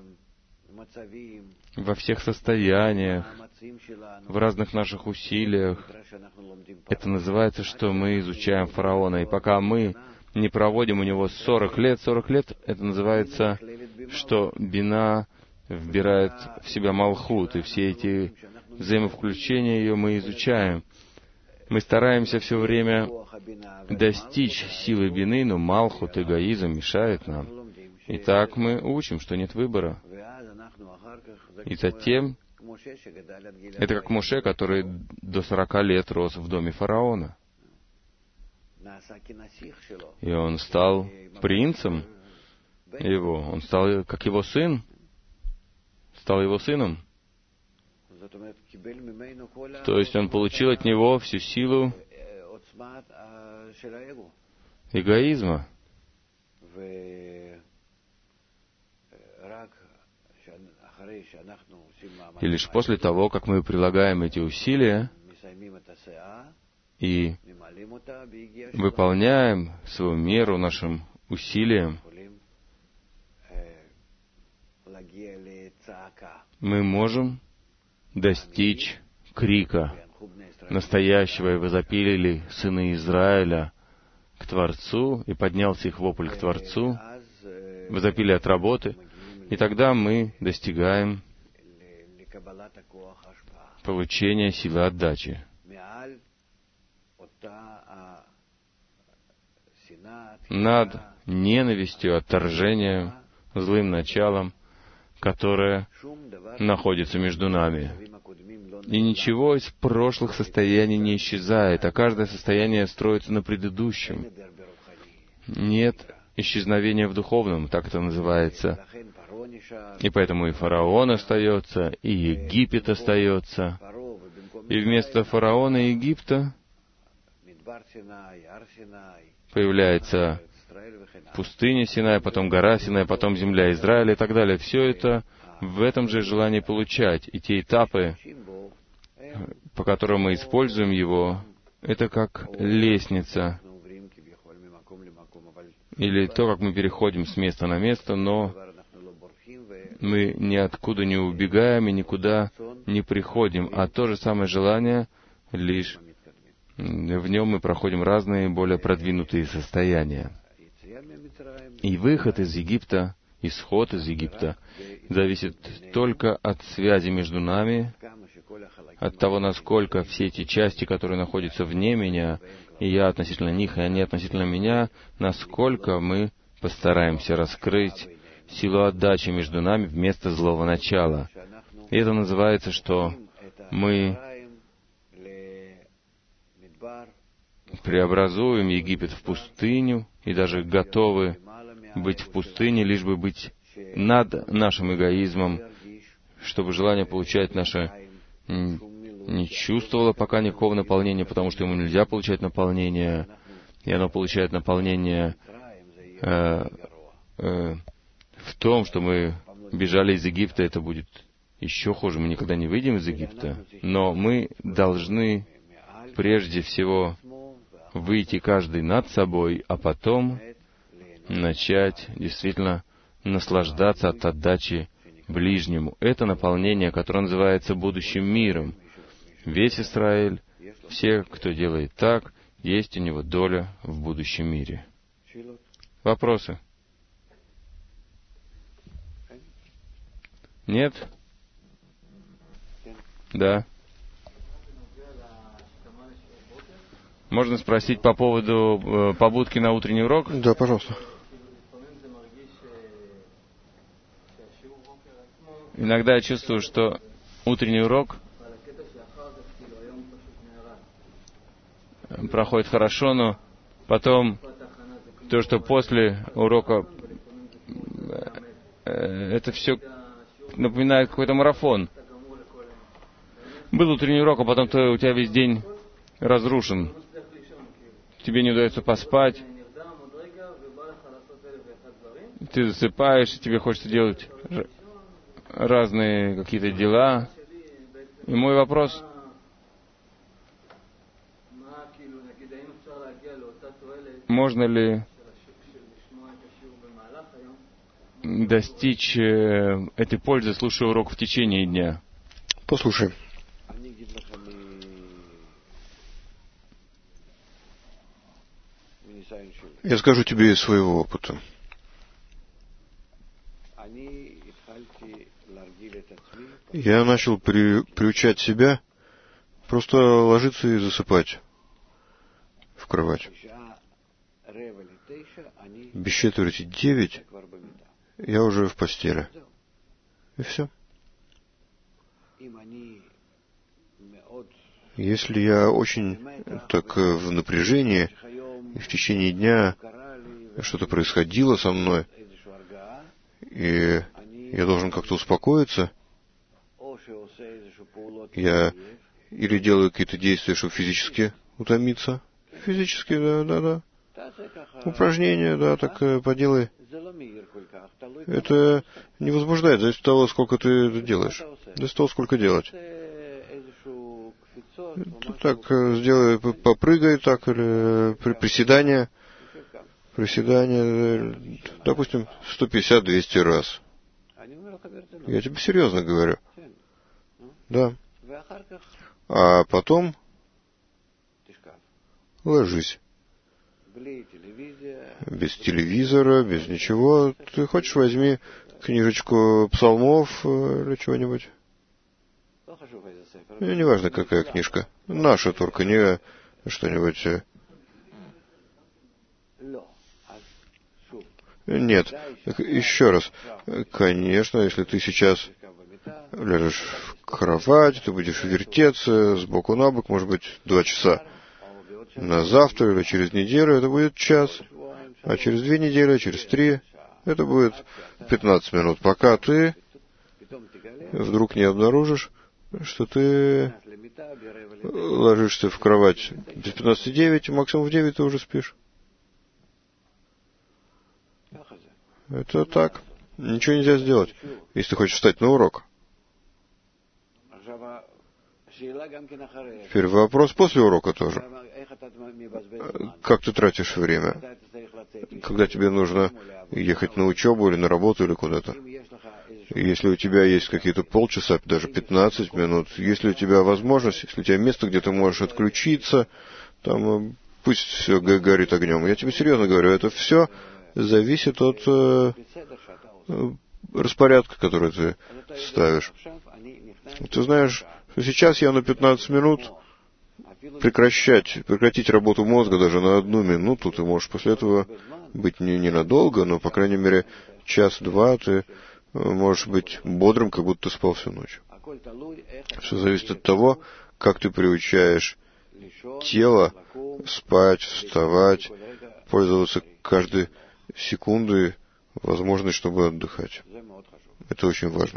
во всех состояниях, в разных наших усилиях, это называется, что мы изучаем фараона. И пока мы не проводим у него 40 лет, это называется, что бина вбирает в себя малхут, и все эти взаимовключения ее мы изучаем. Мы стараемся все время достичь силы бины, но малхут, эгоизм мешает нам. И так мы учим, что нет выбора. И затем, это как Моше, который до 40 лет рос в доме фараона. И он стал принцем его, он стал как его сын, стал его сыном. То есть он получил от него всю силу эгоизма. И лишь после того, как мы прилагаем эти усилия и выполняем свою меру нашим усилиям, мы можем достичь крика настоящего, и возопили сыны Израиля к Творцу, и поднялся их вопль к Творцу, возопили от работы, и тогда мы достигаем получения силы отдачи. Над ненавистью, отторжением, злым началом, которое находится между нами. И ничего из прошлых состояний не исчезает, а каждое состояние строится на предыдущем. Нет исчезновения в духовном, так это называется. И поэтому и фараон остается, и Египет остается. И вместо фараона и Египта появляется пустыня Синай, потом гора Синай, потом земля Израиля и так далее. Все это в этом же желании получать. И те этапы, по которым мы используем его, это как лестница. Или то, как мы переходим с места на место, но мы ниоткуда не убегаем и никуда не приходим. А то же самое желание, лишь в нем мы проходим разные, более продвинутые состояния. И выход из Египта, исход из Египта, зависит только от связи между нами, от того, насколько все эти части, которые находятся вне меня, и я относительно них, и они относительно меня, насколько мы постараемся раскрыть силу отдачи между нами вместо злого начала. И это называется, что мы преобразуем Египет в пустыню и даже готовы быть в пустыне, лишь бы быть над нашим эгоизмом, чтобы желание получать наше не чувствовало пока никакого наполнения, потому что ему нельзя получать наполнение, и оно получает наполнение в том, что мы бежали из Египта, это будет еще хуже, мы никогда не выйдем из Египта, но мы должны прежде всего выйти каждый над собой, а потом начать действительно наслаждаться от отдачи ближнему. Это наполнение, которое называется будущим миром. Весь Израиль, все, кто делает так, есть у него доля в будущем мире. Вопросы? Нет? Да. Можно спросить по поводу побудки на утренний урок? Да, пожалуйста. Иногда я чувствую, что утренний урок проходит хорошо, но потом то, что после урока, это все напоминает какой-то марафон. Был утренний урок, а потом у тебя весь день разрушен. Тебе не удается поспать. Ты засыпаешь, и тебе хочется делать разные какие-то дела. И мой вопрос: можно ли достичь этой пользы, слушая урок в течение дня? Послушай. Я скажу тебе из своего опыта. Я начал приучать себя просто ложиться и засыпать в кровать. Без четверти 9 я уже в постели. И все. Если я очень так в напряжении, и в течение дня что-то происходило со мной, и я должен как-то успокоиться, я или делаю какие-то действия, чтобы физически утомиться. Физически, да. Упражнения, да, так поделай. Это не возбуждает, зависит от того, сколько ты делаешь. Зависит от того, сколько делать. Так, сделай, попрыгай, так, или приседания, допустим, 150-200 раз. Я тебе серьезно говорю. Да. А потом ложись. Без телевизора, без ничего. Ты хочешь, возьми книжечку псалмов или чего-нибудь. Неважно, какая книжка. Наша только, не что-нибудь. Нет. Еще раз. Конечно, если ты сейчас ляжешь в кровать, ты будешь вертеться сбоку на бок, может быть, 2 часа. На завтра или через неделю это будет час. А через 2 недели, через 3 Это будет 15 минут, пока ты вдруг не обнаружишь, что ты ложишься в кровать без 15:09, максимум в 9 ты уже спишь. Это так. Ничего нельзя сделать, если ты хочешь встать на урок. Теперь вопрос после урока тоже. Как ты тратишь время? Когда тебе нужно ехать на учебу или на работу или куда-то? Если у тебя есть какие-то полчаса, даже 15 минут, если у тебя возможность, если у тебя место, где ты можешь отключиться, там пусть все горит огнем. Я тебе серьезно говорю, это все зависит от распорядка, который ты ставишь. Ты знаешь, что сейчас я на 15 минут прекратить работу мозга даже на 1 минуту, ты можешь после этого быть ненадолго, но, по крайней мере, час-два ты можешь быть бодрым, как будто ты спал всю ночь. Все зависит от того, как ты приучаешь тело спать, вставать, пользоваться каждой секундой возможность, чтобы отдыхать. Это очень важно.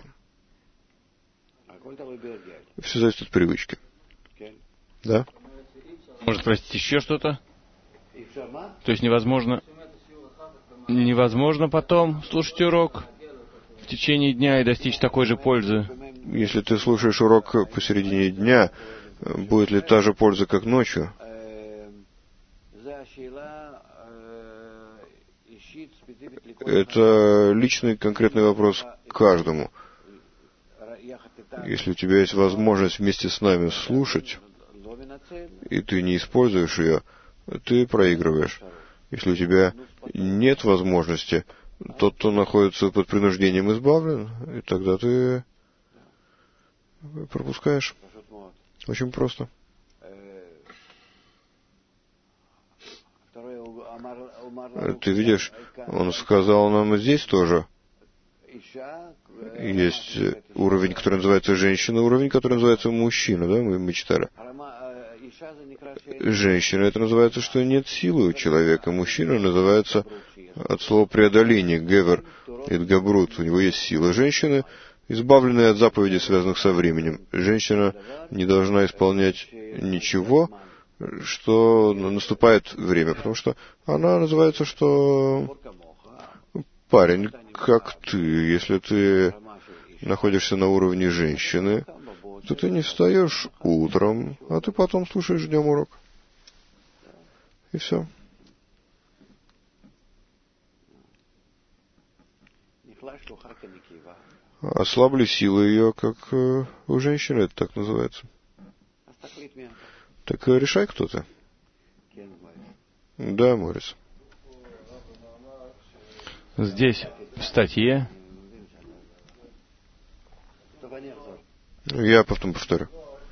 Все зависит от привычки. Да? Может спросить еще что-то? То есть невозможно потом слушать урок в течение дня и достичь такой же пользы? Если ты слушаешь урок посередине дня, будет ли та же польза, как ночью? Это личный конкретный вопрос к каждому. Если у тебя есть возможность вместе с нами слушать, и ты не используешь ее, ты проигрываешь. Если у тебя нет возможности, тот, кто находится под принуждением, избавлен, и тогда ты пропускаешь. Очень просто. Ты видишь, он сказал нам здесь тоже. Есть уровень, который называется женщина, уровень, который называется мужчина, да, мы читали. Женщина, это называется, что нет силы у человека. Мужчина называется от слова преодоление, гевер, идгабрут, у него есть сила. Женщины, избавленные от заповедей, связанных со временем. Женщина не должна исполнять ничего, что наступает время, потому что она называется, что парень, как ты, если ты находишься на уровне женщины, то ты не встаешь утром, а ты потом слушаешь днем урок. И все. Ослабли силы ее, как у женщины, это так называется. Так решай, кто ты. Да, Морис. Здесь, в статье, я потом повторю.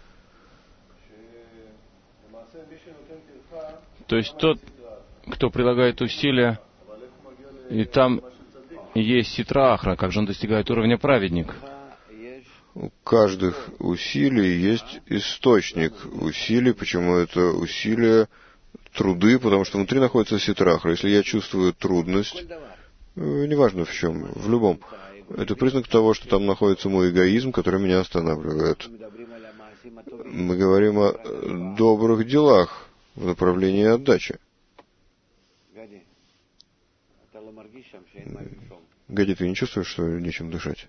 То есть тот, кто прилагает усилия, и там есть ситра ахра, как же он достигает уровня праведник? У каждых усилий есть источник усилий. Почему это усилия? Труды, потому что внутри находится ситра ахра. Если я чувствую трудность, неважно в чем, в любом, это признак того, что там находится мой эгоизм, который меня останавливает. Мы говорим о добрых делах в направлении отдачи. Гади, ты не чувствуешь, что нечем дышать?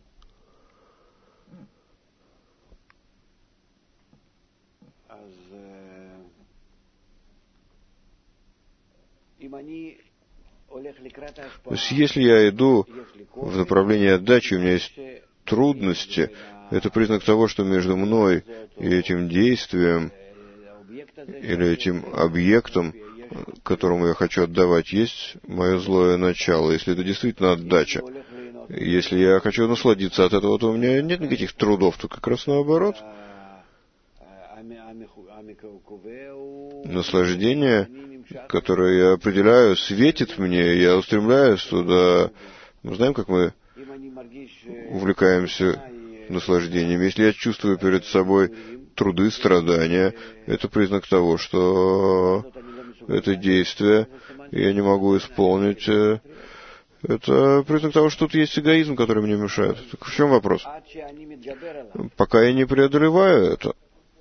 То есть, если я иду в направлении отдачи, у меня есть трудности, это признак того, что между мной и этим действием или этим объектом, которому я хочу отдавать, есть мое злое начало. Если это действительно отдача, если я хочу насладиться от этого, то у меня нет никаких трудов, то как раз наоборот. Наслаждение, которое я определяю, светит мне, я устремляюсь туда. Мы знаем, как мы увлекаемся наслаждением. Если я чувствую перед собой труды, страдания, это признак того, что это действие я не могу исполнить это признак того, что тут есть эгоизм, который мне мешает. Так в чем вопрос? Пока я не преодолеваю это.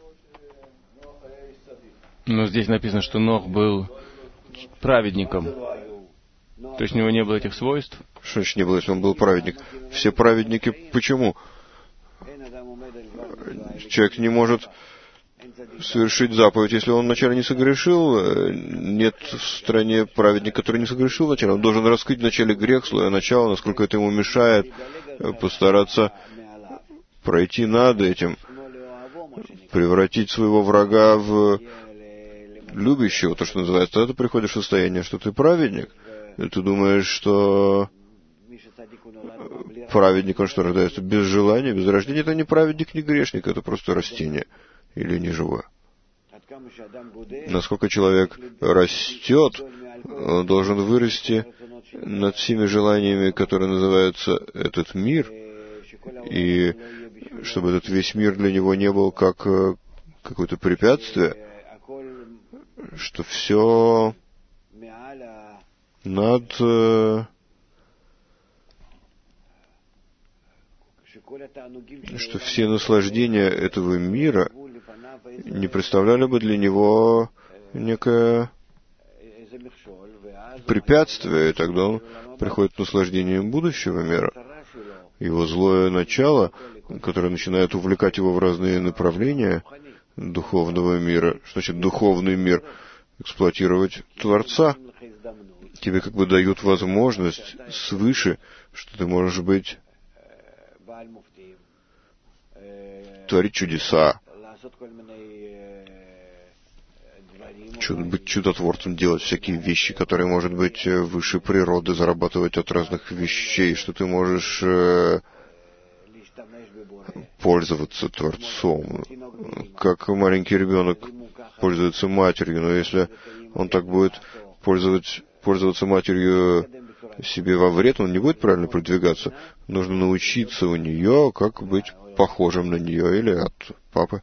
Но здесь написано, что Нох был праведником. То есть у него не было этих свойств? Что значит не было, если он был праведник? Все праведники почему? Человек не может совершить заповедь, если он вначале не согрешил. Нет в стране праведника, который не согрешил вначале. Он должен раскрыть вначале грех, слоя начала, насколько это ему мешает, постараться пройти над этим, превратить своего врага в любящего, то, что называется. Тогда ты приходишь в состояние, что ты праведник, и ты думаешь, что праведник, он что, рождается без желания, без рождения. Это не праведник, не грешник, это просто растение или неживое. Насколько человек растет, он должен вырасти над всеми желаниями, которые называются этот мир, и чтобы этот весь мир для него не был как какое-то препятствие, что все над... что все наслаждения этого мира не представляли бы для него некое препятствие, и тогда он приходит к наслаждениям будущего мира. Его злое начало, которое начинает увлекать его в разные направления духовного мира, что значит духовный мир, эксплуатировать Творца. Тебе как бы дают возможность свыше, что ты можешь быть, творить чудеса, быть чудотворцем, делать всякие вещи, которые, может быть, выше природы, зарабатывать от разных вещей, что ты можешь пользоваться Творцом, как маленький ребенок пользуется матерью, но если он так будет пользоваться матерью себе во вред, он не будет правильно продвигаться. Нужно научиться у нее, как быть похожим на нее или от папы.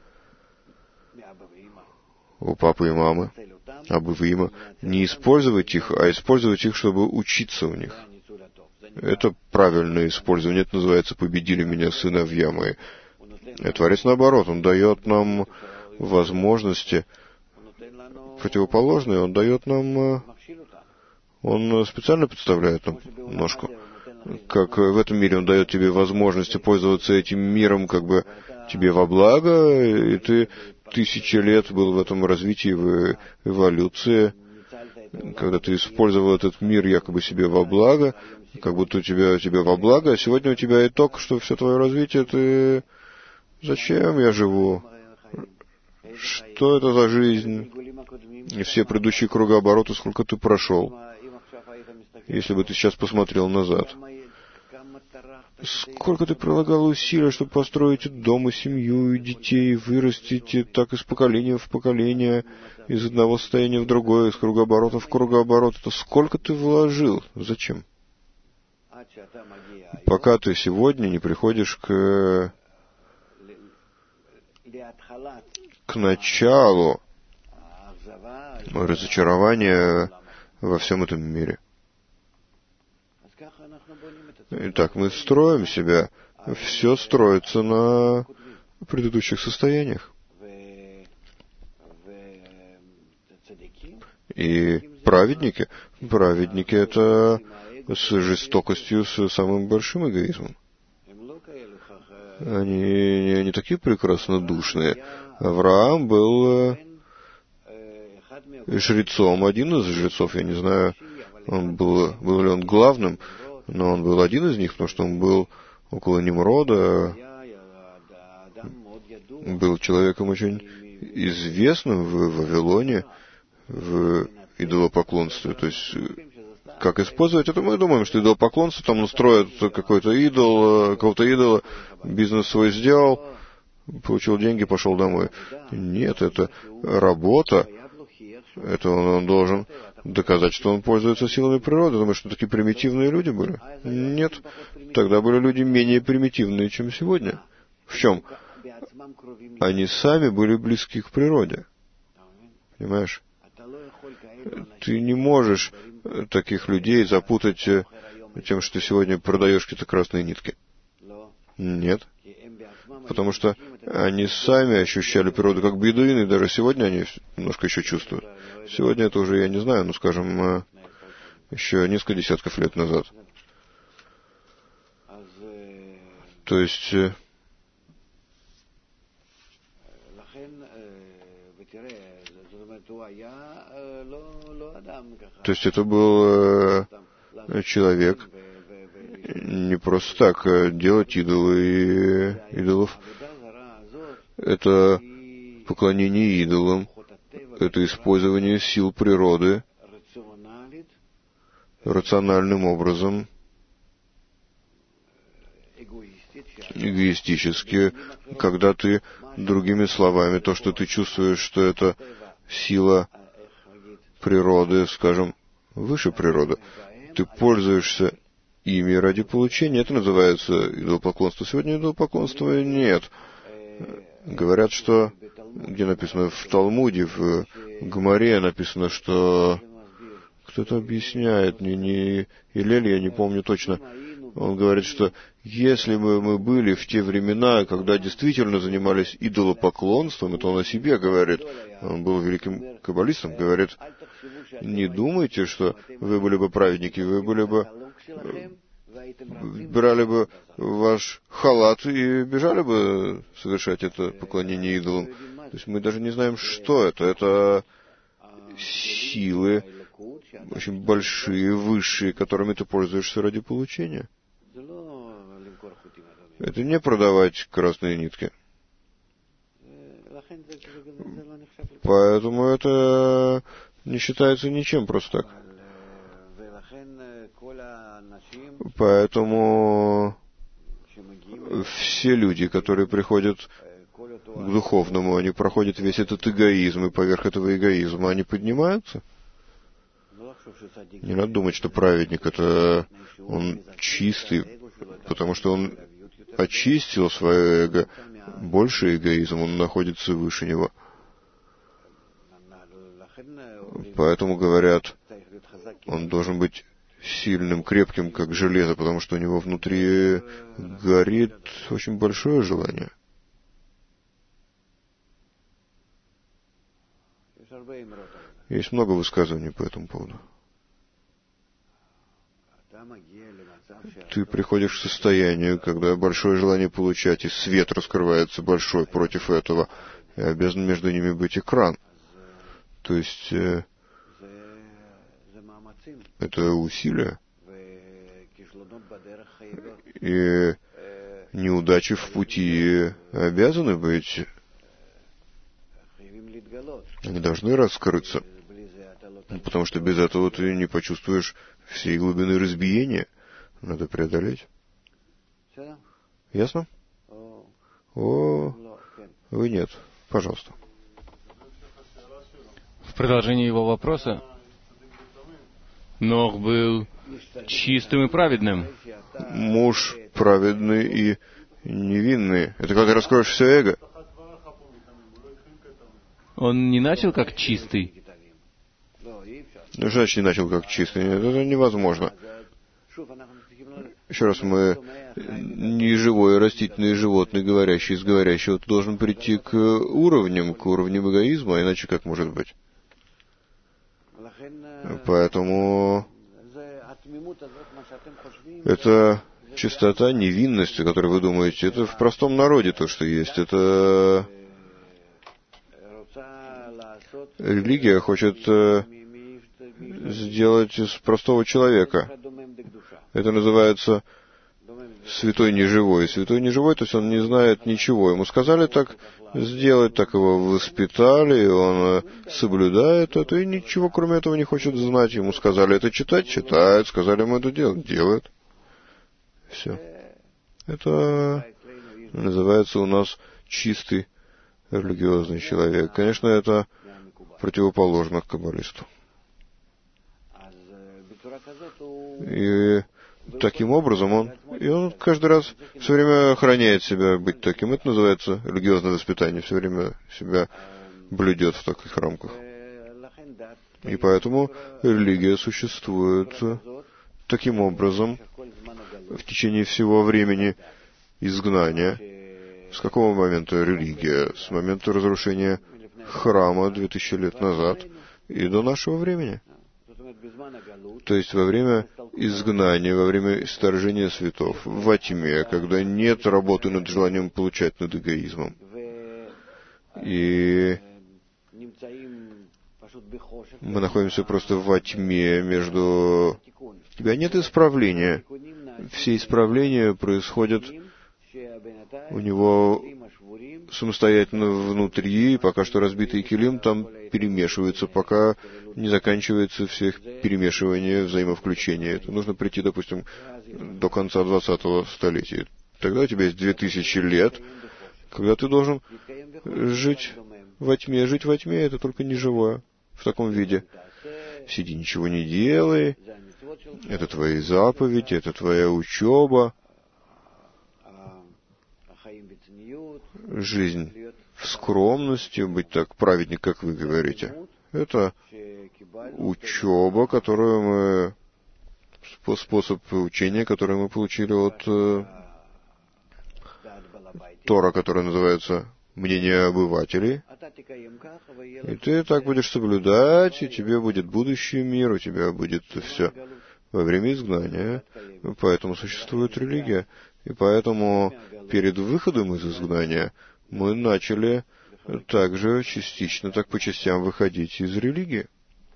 У папы и мамы, абы има, не использовать их, а использовать их, чтобы учиться у них. Это правильное использование, это называется «победили меня сыновья мои». И Творец наоборот, он дает нам возможности противоположные, он дает нам, он специально представляет нам ножку. Как в этом мире он дает тебе возможности пользоваться этим миром как бы тебе во благо, и ты 1000 лет был в этом развитии, в эволюции, когда ты использовал этот мир якобы себе во благо, как будто у тебя во благо, а сегодня у тебя итог, что все твое развитие, ты... Зачем я живу? Что это за жизнь? И все предыдущие кругообороты, сколько ты прошел? Если бы ты сейчас посмотрел назад. Сколько ты прилагал усилий, чтобы построить дом, и семью, и детей, вырастить и так из поколения в поколение, из одного состояния в другое, из кругооборота в кругооборот. Это сколько ты вложил? Зачем? Пока ты сегодня не приходишь к началу разочарования во всем этом мире. Итак, мы строим себя. Все строится на предыдущих состояниях. И праведники это с жестокостью, с самым большим эгоизмом. Они такие прекраснодушные. Авраам был жрецом, один из жрецов, я не знаю, был ли он главным, но он был один из них, потому что он был около Нимрода, был человеком очень известным в Вавилоне, в идолопоклонстве. То есть, как использовать это? Мы думаем, что идолопоклонство, там устроят какой-то идол, какого-то идола, бизнес свой сделал, получил деньги, пошел домой. Нет, это работа. Это он должен доказать, что он пользуется силами природы. Думаешь, что такие примитивные люди были? Нет. Тогда были люди менее примитивные, чем сегодня. В чем? Они сами были близки к природе. Понимаешь? Ты не можешь таких людей запутать тем, что ты сегодня продаешь какие-то красные нитки. Нет. Потому что они сами ощущали природу как бедуины, и даже сегодня они немножко еще чувствуют. Сегодня это уже, я не знаю, ну, скажем, еще несколько десятков лет назад. То есть это был человек не просто так делать идолов. Это поклонение идолам, это использование сил природы рациональным образом, эгоистически, когда ты, другими словами, то, что ты чувствуешь, что это сила природы, скажем, выше природы, ты пользуешься ими ради получения, это называется идолопоклонство. Сегодня идолопоклонства нет. Говорят, что, где написано в Талмуде, в Гемаре написано, что кто-то объясняет, не Илель, я не помню точно, он говорит, что если бы мы были в те времена, когда действительно занимались идолопоклонством, это он о себе говорит, он был великим каббалистом, говорит, не думайте, что вы были бы праведники, вы были бы, брали бы ваш халат и бежали бы совершать это поклонение идолам. То есть мы даже не знаем, что это. Это силы очень большие, высшие, которыми ты пользуешься ради получения. Это не продавать красные нитки. Поэтому это не считается ничем просто так. Поэтому все люди, которые приходят к духовному, они проходят весь этот эгоизм, и поверх этого эгоизма они поднимаются. Не надо думать, что праведник — это он чистый, потому что он очистил свое эго. Больше эгоизм, он находится выше него. Поэтому говорят, он должен быть сильным, крепким, как железо, потому что у него внутри горит очень большое желание. Есть много высказываний по этому поводу. Ты приходишь к состоянию, когда большое желание получать, и свет раскрывается большой против этого, и обязан между ними быть экран. То есть это усилие, и неудачи в пути обязаны быть, они должны раскрыться, потому что без этого ты не почувствуешь всей глубины разбиения. Надо преодолеть. Ясно? О, вы нет. Пожалуйста. В продолжении его вопроса, Нох был чистым и праведным. Муж праведный и невинный. Это когда раскроешь все эго. Он не начал как чистый. Ну, значит, не начал как чистый. Это невозможно. Еще раз, мы не живое растительное животное, говорящее из говорящего. Ты должен прийти к уровням эгоизма, иначе как может быть? Поэтому это чистота, невинность, о которой вы думаете, это в простом народе то, что есть. Это религия хочет сделать из простого человека. Это называется святой неживой. Святой неживой, то есть он не знает ничего. Ему сказали так сделать, так его воспитали, и он соблюдает это, и ничего кроме этого не хочет знать. Ему сказали это читать, читает, сказали ему это делать, делает. Все. Это называется у нас чистый религиозный человек. Конечно, это противоположно к каббалисту. И таким образом он каждый раз все время охраняет себя быть таким. Это называется религиозное воспитание. Все время себя блюдет в таких рамках. И поэтому религия существует таким образом в течение всего времени изгнания. С какого момента религия? С момента разрушения храма 2000 лет назад и до нашего времени. То есть во время изгнания, во время исторжения светов, во тьме, когда нет работы над желанием получать, над эгоизмом. И мы находимся просто во тьме между... У тебя нет исправления. Все исправления происходят у него самостоятельно внутри, пока что разбитый килим там перемешивается, пока не заканчивается все их перемешивание, взаимовключение. Это нужно прийти, допустим, до конца 20-го столетия. Тогда у тебя есть 2000 лет, когда ты должен жить во тьме. Жить во тьме — это только неживое в таком виде. Сиди, ничего не делай. Это твои заповеди, это твоя учеба. Жизнь в скромности, быть так праведник, как вы говорите. Это учеба, которую мы... способ учения, который мы получили от Тора, которая называется «Мнение обывателей». И ты так будешь соблюдать, и тебе будет будущий мир, у тебя будет все во время изгнания. Поэтому существует религия. И поэтому перед выходом из изгнания мы начали также частично, так по частям выходить из религии.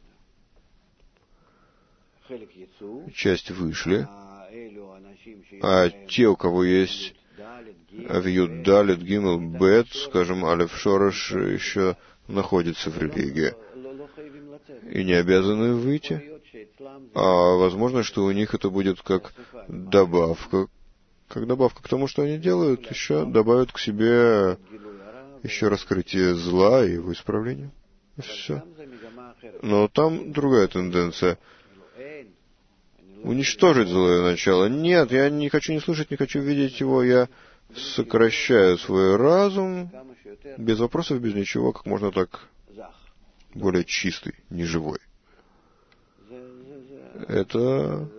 Часть вышли, а те, у кого есть Авьюд, Далит, Гимел, Бет, скажем, Алеф, Шорош, еще находятся в религии и не обязаны выйти. А возможно, что у них это будет как добавка к тому, что они делают, еще добавят к себе еще раскрытие зла и его исправление. И все. Но там другая тенденция. Уничтожить злое начало. Нет, я не хочу не слышать, не хочу видеть его. Я сокращаю свой разум без вопросов, без ничего, как можно так более чистый, неживой. Это...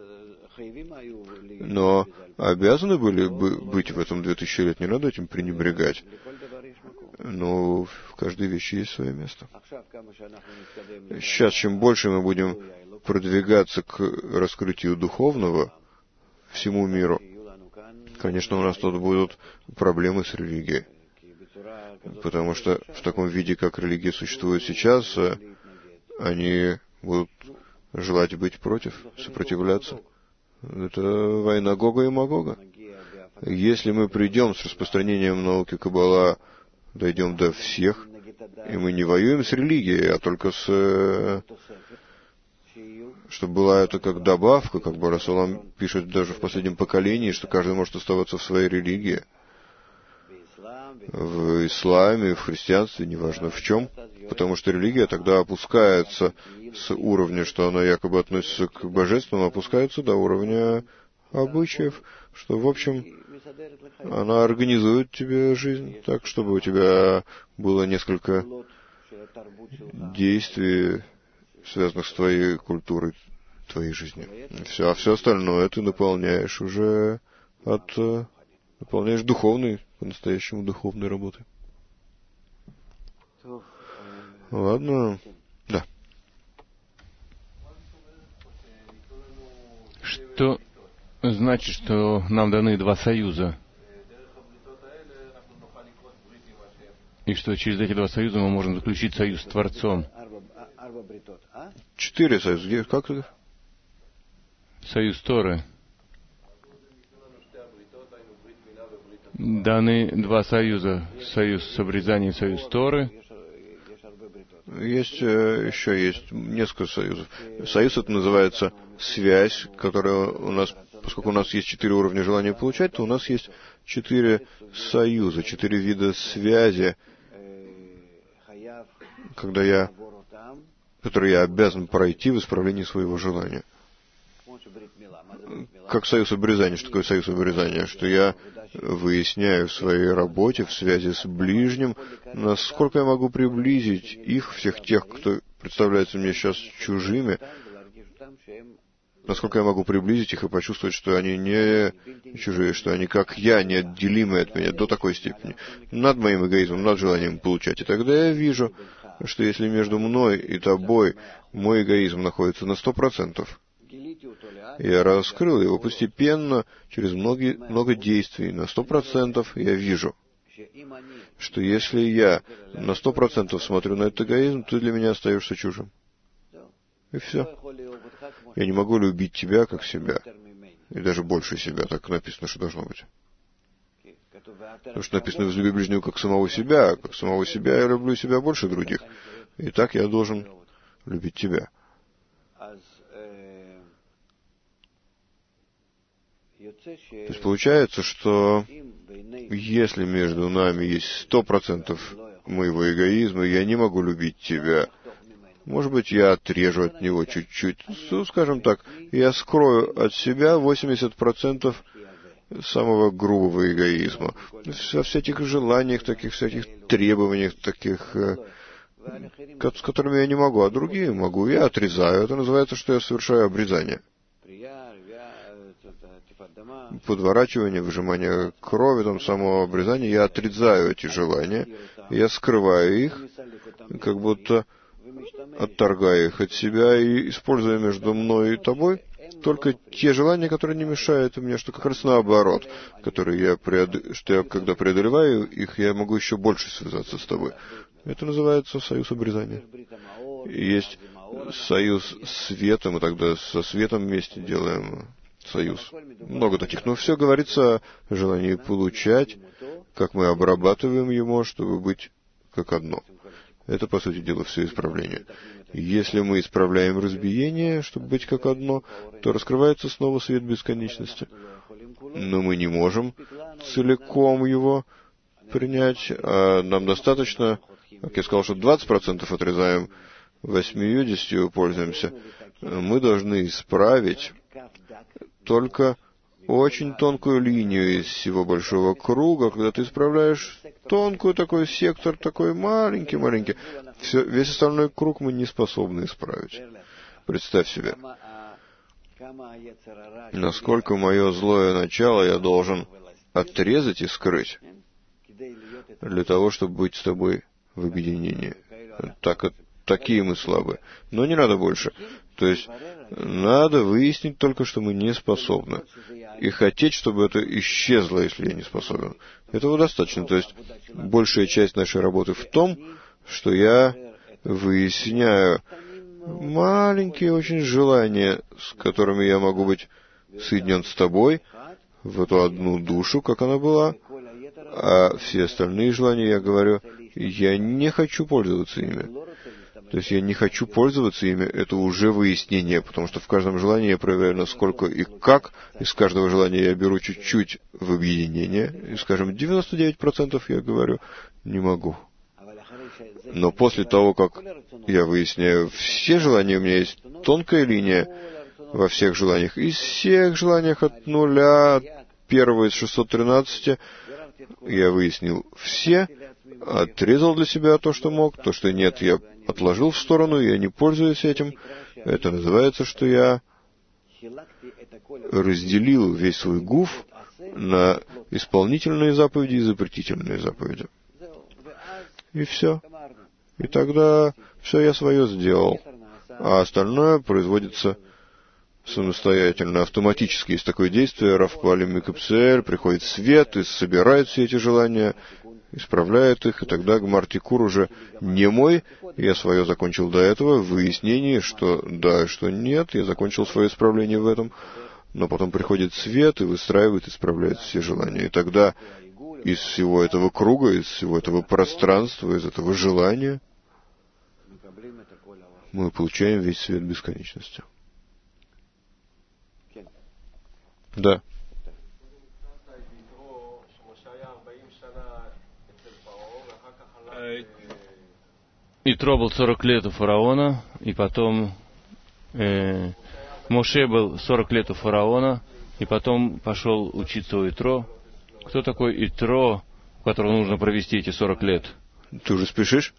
Но обязаны были бы быть в этом 2000 лет, не надо этим пренебрегать. Но в каждой вещи есть свое место. Сейчас, чем больше мы будем продвигаться к раскрытию духовного всему миру, конечно, у нас тут будут проблемы с религией. Потому что в таком виде, как религия существует сейчас, они будут желать быть против, сопротивляться. Это война Гога и Магога. Если мы придем с распространением науки Каббала, дойдем до всех, и мы не воюем с религией, а только с... чтобы была это как добавка, как Барасалам пишет даже в последнем поколении, что каждый может оставаться в своей религии. В исламе, в христианстве, неважно в чем, потому что религия тогда опускается с уровня, что она якобы относится к божественному, опускается до уровня обычаев, что, в общем, она организует тебе жизнь так, чтобы у тебя было несколько действий, связанных с твоей культурой, твоей жизнью. Все, а все остальное ты наполняешь уже наполняешь духовной, по-настоящему духовной работой. Ладно. Да. Что значит, что нам даны два союза? И что через эти два союза мы можем заключить союз с Творцом? 4 союза. Как это? Союз Торы. Даны два союза. Союз с обрезанием, союз Торы. Есть несколько союзов. Союз это называется связь, которая у нас, поскольку у нас есть 4 уровня желания получать, то у нас есть 4 союза, 4 вида связи, которые я обязан пройти в исправлении своего желания. Как союз обрезания. Что такое союз обрезания? Что я выясняю в своей работе, в связи с ближним, насколько я могу приблизить их, всех тех, кто представляется мне сейчас чужими, насколько я могу приблизить их и почувствовать, что они не чужие, что они, как я, неотделимы от меня до такой степени, над моим эгоизмом, над желанием получать. И тогда я вижу, что если между мной и тобой мой эгоизм находится на 100%, я раскрыл его постепенно, через много действий, на 100% я вижу, что если я на 100% смотрю на этот эгоизм, ты для меня остаешься чужим. И все. Я не могу любить тебя, как себя. И даже больше себя, так написано, что должно быть. Потому что написано, возлюби ближнего как самого себя. Как самого себя я люблю себя больше других. И так я должен любить тебя. То есть получается, что если между нами есть 100% моего эгоизма, я не могу любить тебя. Может быть, я отрежу от него чуть-чуть. Ну, скажем так, я скрою от себя 80% самого грубого эгоизма. Во всяких желаниях, таких всяких требованиях, таких, с которыми я не могу, а другие могу. Я отрезаю. Это называется, что я совершаю обрезание. Подворачивание, выжимание крови, там, самого обрезания. Я отрезаю эти желания. Я скрываю их, как будто отторгая их от себя и используя между мной и тобой только те желания, которые не мешают мне, что как раз наоборот, которые что я, когда преодолеваю их, я могу еще больше связаться с тобой. Это называется союз обрезания. Есть союз с светом, и тогда со светом вместе делаем союз. Много таких. Но все говорится о желании получать, как мы обрабатываем его, чтобы быть как одно. Это, по сути дела, все исправление. Если мы исправляем разбиение, чтобы быть как одно, то раскрывается снова свет бесконечности. Но мы не можем целиком его принять. А нам достаточно, как я сказал, что 20% отрезаем, 80% пользуемся. Мы должны исправить только очень тонкую линию из всего большого круга, когда ты исправляешь тонкую такой сектор, такой маленький-маленький. Весь остальной круг мы не способны исправить. Представь себе, насколько мое злое начало я должен отрезать и скрыть для того, чтобы быть с тобой в объединении. Такие мы слабые. Но не надо больше. То есть надо выяснить только, что мы не способны. И хотеть, чтобы это исчезло, если я не способен. Этого достаточно. То есть большая часть нашей работы в том, что я выясняю маленькие очень желания, с которыми я могу быть соединен с тобой, в эту одну душу, как она была, а все остальные желания, я говорю, я не хочу пользоваться ими. То есть я не хочу пользоваться ими, это уже выяснение, потому что в каждом желании я проверяю, насколько и как. Из каждого желания я беру чуть-чуть в объединение, и, скажем, 99% я говорю, не могу. Но после того, как я выясняю все желания, у меня есть тонкая линия во всех желаниях. Из всех желаниях от нуля, от первого из 613, я выяснил все, отрезал для себя то, что мог, то, что нет, я отложил в сторону, я не пользуюсь этим. Это называется, что я разделил весь свой гуф на исполнительные заповеди и запретительные заповеди. И все. И тогда все я свое сделал. А остальное производится самостоятельно, автоматически. Есть такое действие, Равпалим и Капцель, приходит свет и собирает все эти желания, исправляет их, и тогда Гмартикур уже не мой, я свое закончил до этого, в выяснении, что да, что нет, я закончил свое исправление в этом, но потом приходит свет и выстраивает, исправляет все желания. И тогда из всего этого круга, из всего этого пространства, из этого желания мы получаем весь свет бесконечности. Да. Итро был 40 лет у фараона, и потом Моше был 40 лет у фараона, и потом пошел учиться у Итро, Кто такой Итро, у которого нужно провести эти 40 лет? Ты уже спешишь?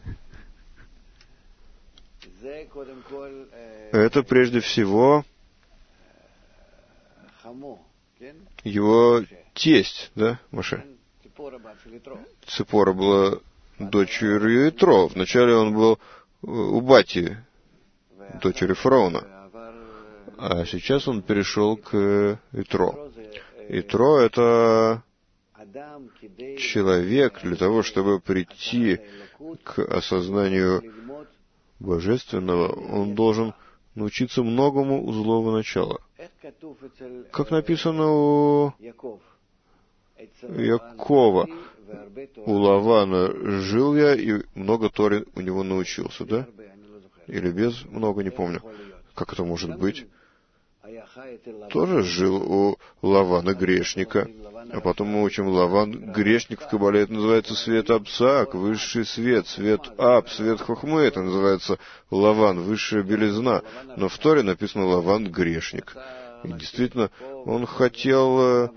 Это прежде всего его тесть, да, Моше? Ципора была дочерью Итро. Вначале он был у Бати, дочери фараона. А сейчас он перешел к Итро. Итро — это человек для того, чтобы прийти к осознанию божественного, он должен научиться многому у злого начала. Как написано у Якова, у Лавана жил я, и много Торы у него научился, да? Или без много, не помню. Как это может быть? Тоже жил у Лавана грешника. А потом мы учим Лаван грешник в Кабале, это называется свет Абсак, высший свет, свет Аб, свет Хохмы, это называется Лаван, высшая белизна. Но в Торе написано Лаван грешник. И действительно, он хотел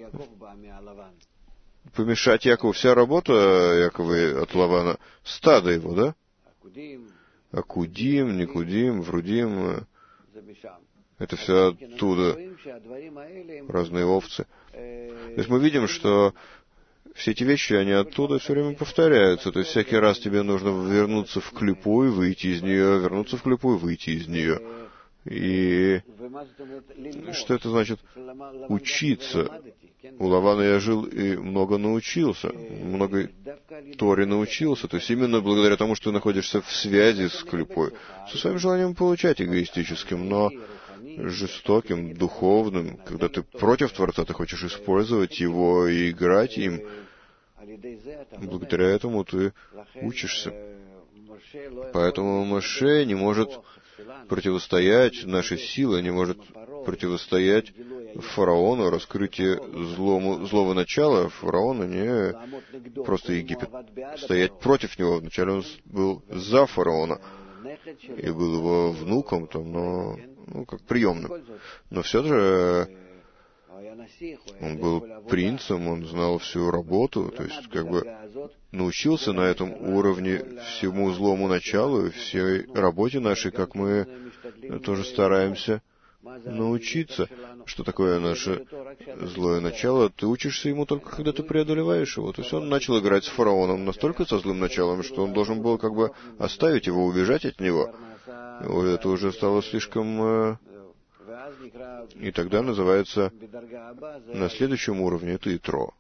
помешать Якову. Вся работа Якова от Лавана, стадо его, да? Акудим, Никудим, Врудим, это все оттуда, разные овцы. То есть мы видим, что все эти вещи, они оттуда все время повторяются. То есть всякий раз тебе нужно вернуться в клипу и выйти из нее, вернуться в клипу и выйти из нее. И что это значит? Учиться. У Лавана я жил и много научился, много Торе научился. То есть именно благодаря тому, что ты находишься в связи с клипой, со своим желанием получать эгоистическим, но жестоким, духовным, когда ты против Творца, ты хочешь использовать его и играть им. Благодаря этому ты учишься. Поэтому Моше не может противостоять, нашей силы не может противостоять фараону, раскрытие злого начала фараона, не просто Египет. Стоять против него. Вначале он был за фараона и был его внуком, там, но как приемным. Но все же он был принцем, он знал всю работу, то есть как бы научился на этом уровне всему злому началу и всей работе нашей, как мы тоже стараемся научиться. Что такое наше злое начало? Ты учишься ему только, когда ты преодолеваешь его. То есть он начал играть с фараоном настолько со злым началом, что он должен был как бы оставить его, убежать от него. Это уже стало слишком... И тогда называется на следующем уровне это Итро.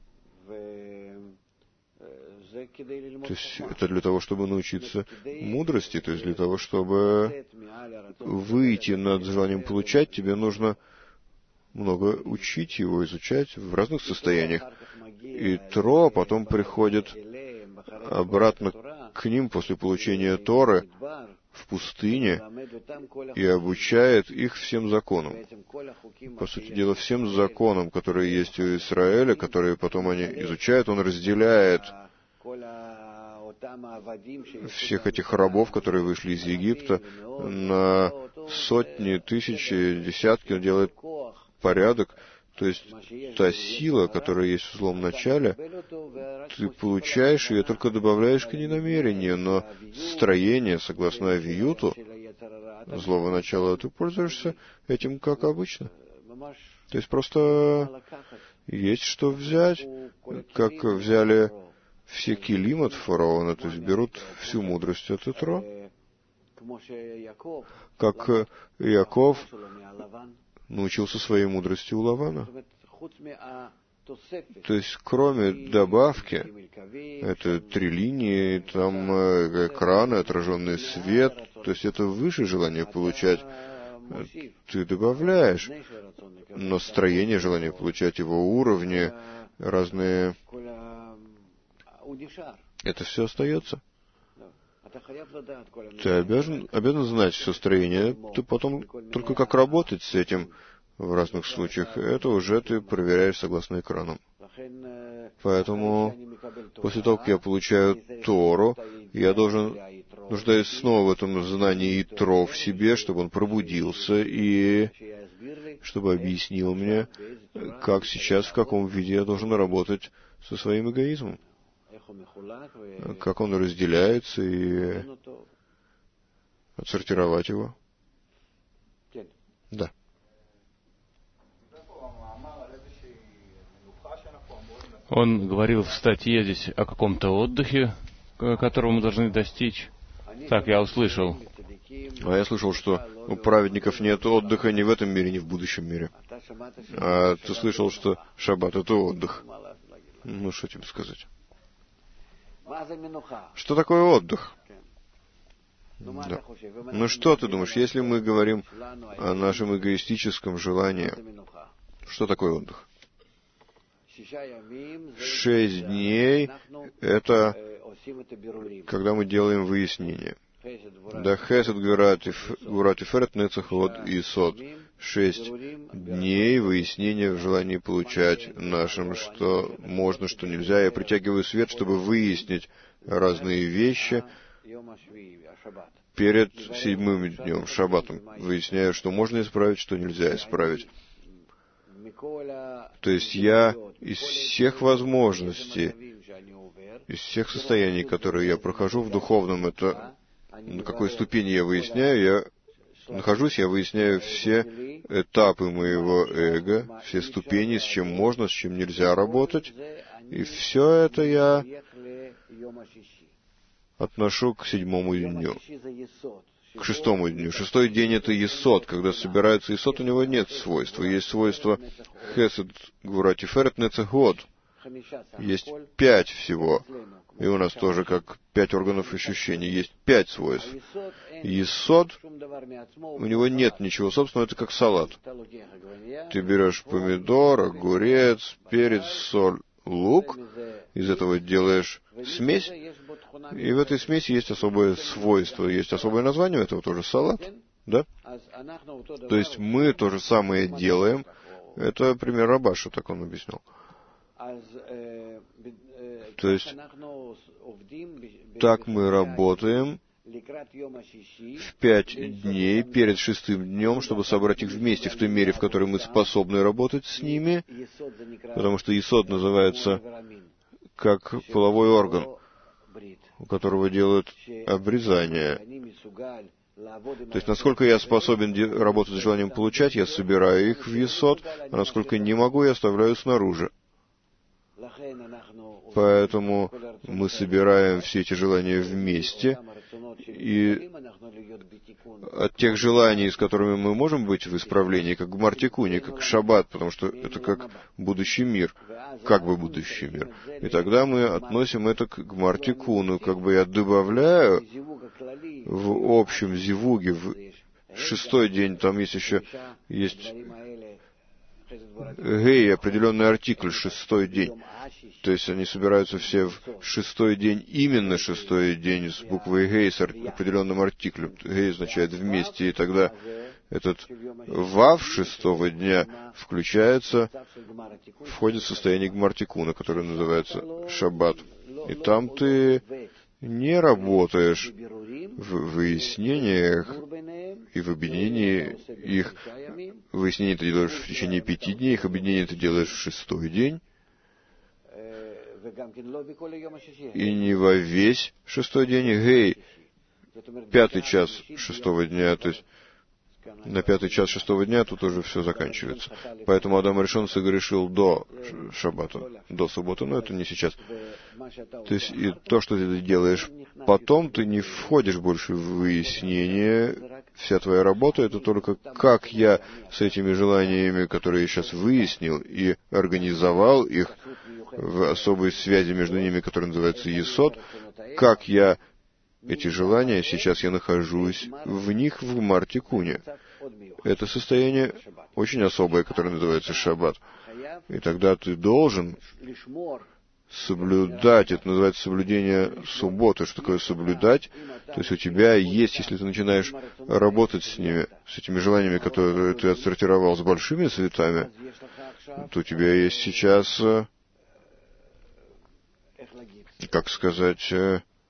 То есть это для того, чтобы научиться мудрости, то есть для того, чтобы выйти над желанием получать, тебе нужно много учить его, изучать в разных состояниях. Итро потом приходит обратно к ним после получения Торы в пустыне и обучает их всем законам. По сути дела, всем законам, которые есть у Израиля, которые потом они изучают, он разделяет всех этих рабов, которые вышли из Египта, на сотни, тысячи, десятки, он делает порядок. То есть та сила, которая есть в злом начале, ты получаешь ее, только добавляешь к ней намерение, но строение, согласно Авиюту, злого начала, ты пользуешься этим как обычно. То есть просто есть что взять, как взяли все килим от фараона, то есть берут всю мудрость от Итро, как Яков научился своей мудрости у Лавана. То есть, кроме добавки, это 3 линии, там экраны, отраженный свет, то есть это выше желание получать. Ты добавляешь настроение, желание получать его уровни, разные... Это все остается. Ты обязан знать все строение. Ты потом только как работать с этим в разных случаях, это уже ты проверяешь согласно экранам. Поэтому после того, как я получаю Тору, я нуждаюсь снова в этом знании Итро в себе, чтобы он пробудился и чтобы объяснил мне, как сейчас, в каком виде я должен работать со своим эгоизмом. Как он разделяется и отсортировать его. Да. Он говорил в статье здесь о каком-то отдыхе, которого мы должны достичь. Так я услышал. А я слышал, что у праведников нет отдыха ни в этом мире, ни в будущем мире. А ты слышал, что шаббат — это отдых. Ну, что тебе сказать? Что такое отдых? Да. Ну, что ты думаешь, если мы говорим о нашем эгоистическом желании, что такое отдых? 6 дней — это когда мы делаем выяснение. Да, хесед гвурат ферет нецах вод и сот. 6 дней выяснения в желании получать нашим, что можно, что нельзя. Я притягиваю свет, чтобы выяснить разные вещи перед 7-м днем, шаббатом. Выясняю, что можно исправить, что нельзя исправить. То есть я из всех возможностей, из всех состояний, которые я прохожу в духовном, это на какой ступени я выясняю, я выясняю все этапы моего эго, все ступени, с чем можно, с чем нельзя работать. И все это я отношу к 7-му дню, к 6-му дню. 6-й день — это есод. Когда собирается есод, у него нет свойства. Есть свойство хесед гвурат тиферет нецах вод. Есть 5 всего. И у нас тоже, как 5 органов ощущений, есть 5 свойств. Есод, у него нет ничего собственного, это как салат. Ты берешь помидор, огурец, перец, соль, лук, из этого делаешь смесь, и в этой смеси есть особое свойство, есть особое название, этого тоже салат, да? То есть мы то же самое делаем, это пример Рабаша, так он объяснял. То есть, так мы работаем в 5 дней перед 6-м днем, чтобы собрать их вместе в той мере, в которой мы способны работать с ними, потому что есод называется как половой орган, у которого делают обрезание. То есть, насколько я способен работать с желанием получать, я собираю их в есод, а насколько не могу, я оставляю снаружи. Поэтому мы собираем все эти желания вместе, и от тех желаний, с которыми мы можем быть в исправлении, как гмар тикуни, как шаббат, потому что это как будущий мир, как бы будущий мир. И тогда мы относим это к гмар тикуну, как бы я добавляю в общем зивуге, в 6-й день, там есть еще гей, определенный артикль, 6-й день. То есть они собираются все в 6-й день, именно 6-й день с буквой гей, с определенным артиклем. Гей означает вместе, и тогда этот вав 6-го дня входит в состояние гмар тикуна, которое называется шаббат. И там ты не работаешь в выяснениях и в объединении их. Выяснение ты делаешь в течение 5 дней, их объединение ты делаешь в 6-й день. И не во весь 6-й день. Гей, 5-й час 6-го дня, то есть на 5-й час 6-го дня тут уже все заканчивается. Поэтому Адам Ришон согрешил до шаббата, до субботы, но это не сейчас. То есть и то, что ты делаешь потом, ты не входишь больше в выяснение. Вся твоя работа — это только как я с этими желаниями, которые я сейчас выяснил, и организовал их в особой связи между ними, которая называется есод, как я эти желания, сейчас я нахожусь в них в гмар тикуне. Это состояние очень особое, которое называется шаббат. И тогда ты должен соблюдать, это называется соблюдение субботы. Что такое соблюдать? То есть у тебя есть, если ты начинаешь работать с ними, с этими желаниями, которые ты отсортировал с большими цветами, то у тебя есть сейчас, как сказать,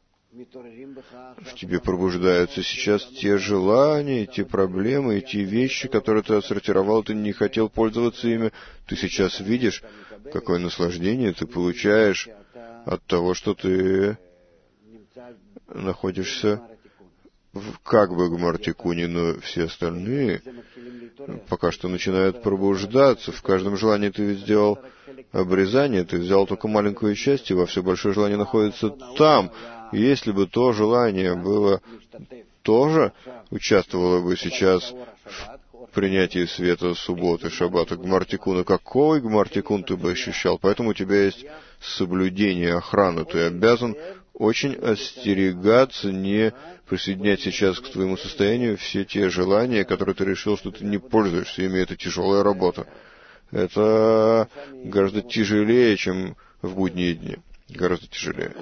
в тебе пробуждаются сейчас те желания, те проблемы, те вещи, которые ты отсортировал, ты не хотел пользоваться ими. Ты сейчас видишь, какое наслаждение ты получаешь от того, что ты находишься как бы Гмар-Тикуне, но все остальные пока что начинают пробуждаться. В каждом желании ты ведь сделал обрезание, ты взял только маленькую часть, и во все большое желание находится там. Если бы то желание было тоже участвовало бы сейчас в принятии света субботы, шаббата, Гмар-Тикуна, какой Гмар-Тикун ты бы ощущал? Поэтому у тебя есть соблюдение, охрана. Ты обязан очень остерегаться, не присоединять сейчас к твоему состоянию все те желания, которые ты решил, что ты не пользуешься ими. Это тяжелая работа. Это гораздо тяжелее, чем в будние дни. Гораздо тяжелее.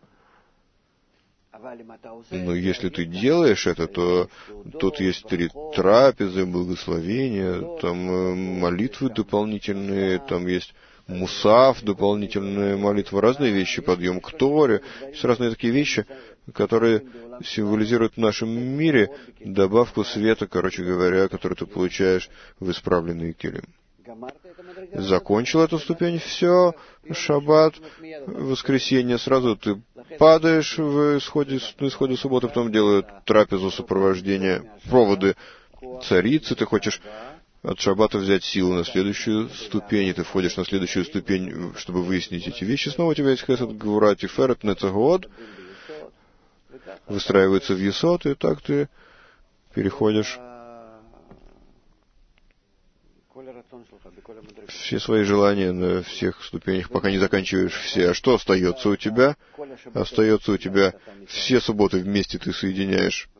Но если ты делаешь это, то тут есть 3 трапезы, благословения, там молитвы дополнительные, там есть мусав, дополнительная молитва, разные вещи, подъем к Торе, есть разные такие вещи, которые символизируют в нашем мире добавку света, короче говоря, которую ты получаешь в исправленный килим. Закончил эту ступень, все, шаббат, воскресенье, сразу ты падаешь на исходе субботы, потом делают трапезу сопровождения, проводы царицы, ты хочешь от шаббата взять силу на следующую ступень, и ты входишь на следующую ступень, чтобы выяснить эти вещи. Снова у тебя есть хесед, гвура, тиферет, нецагод, выстраивается в есот, и так ты переходишь все свои желания на всех ступенях, пока не заканчиваешь все. А что остается у тебя? Остается у тебя все субботы вместе ты соединяешь.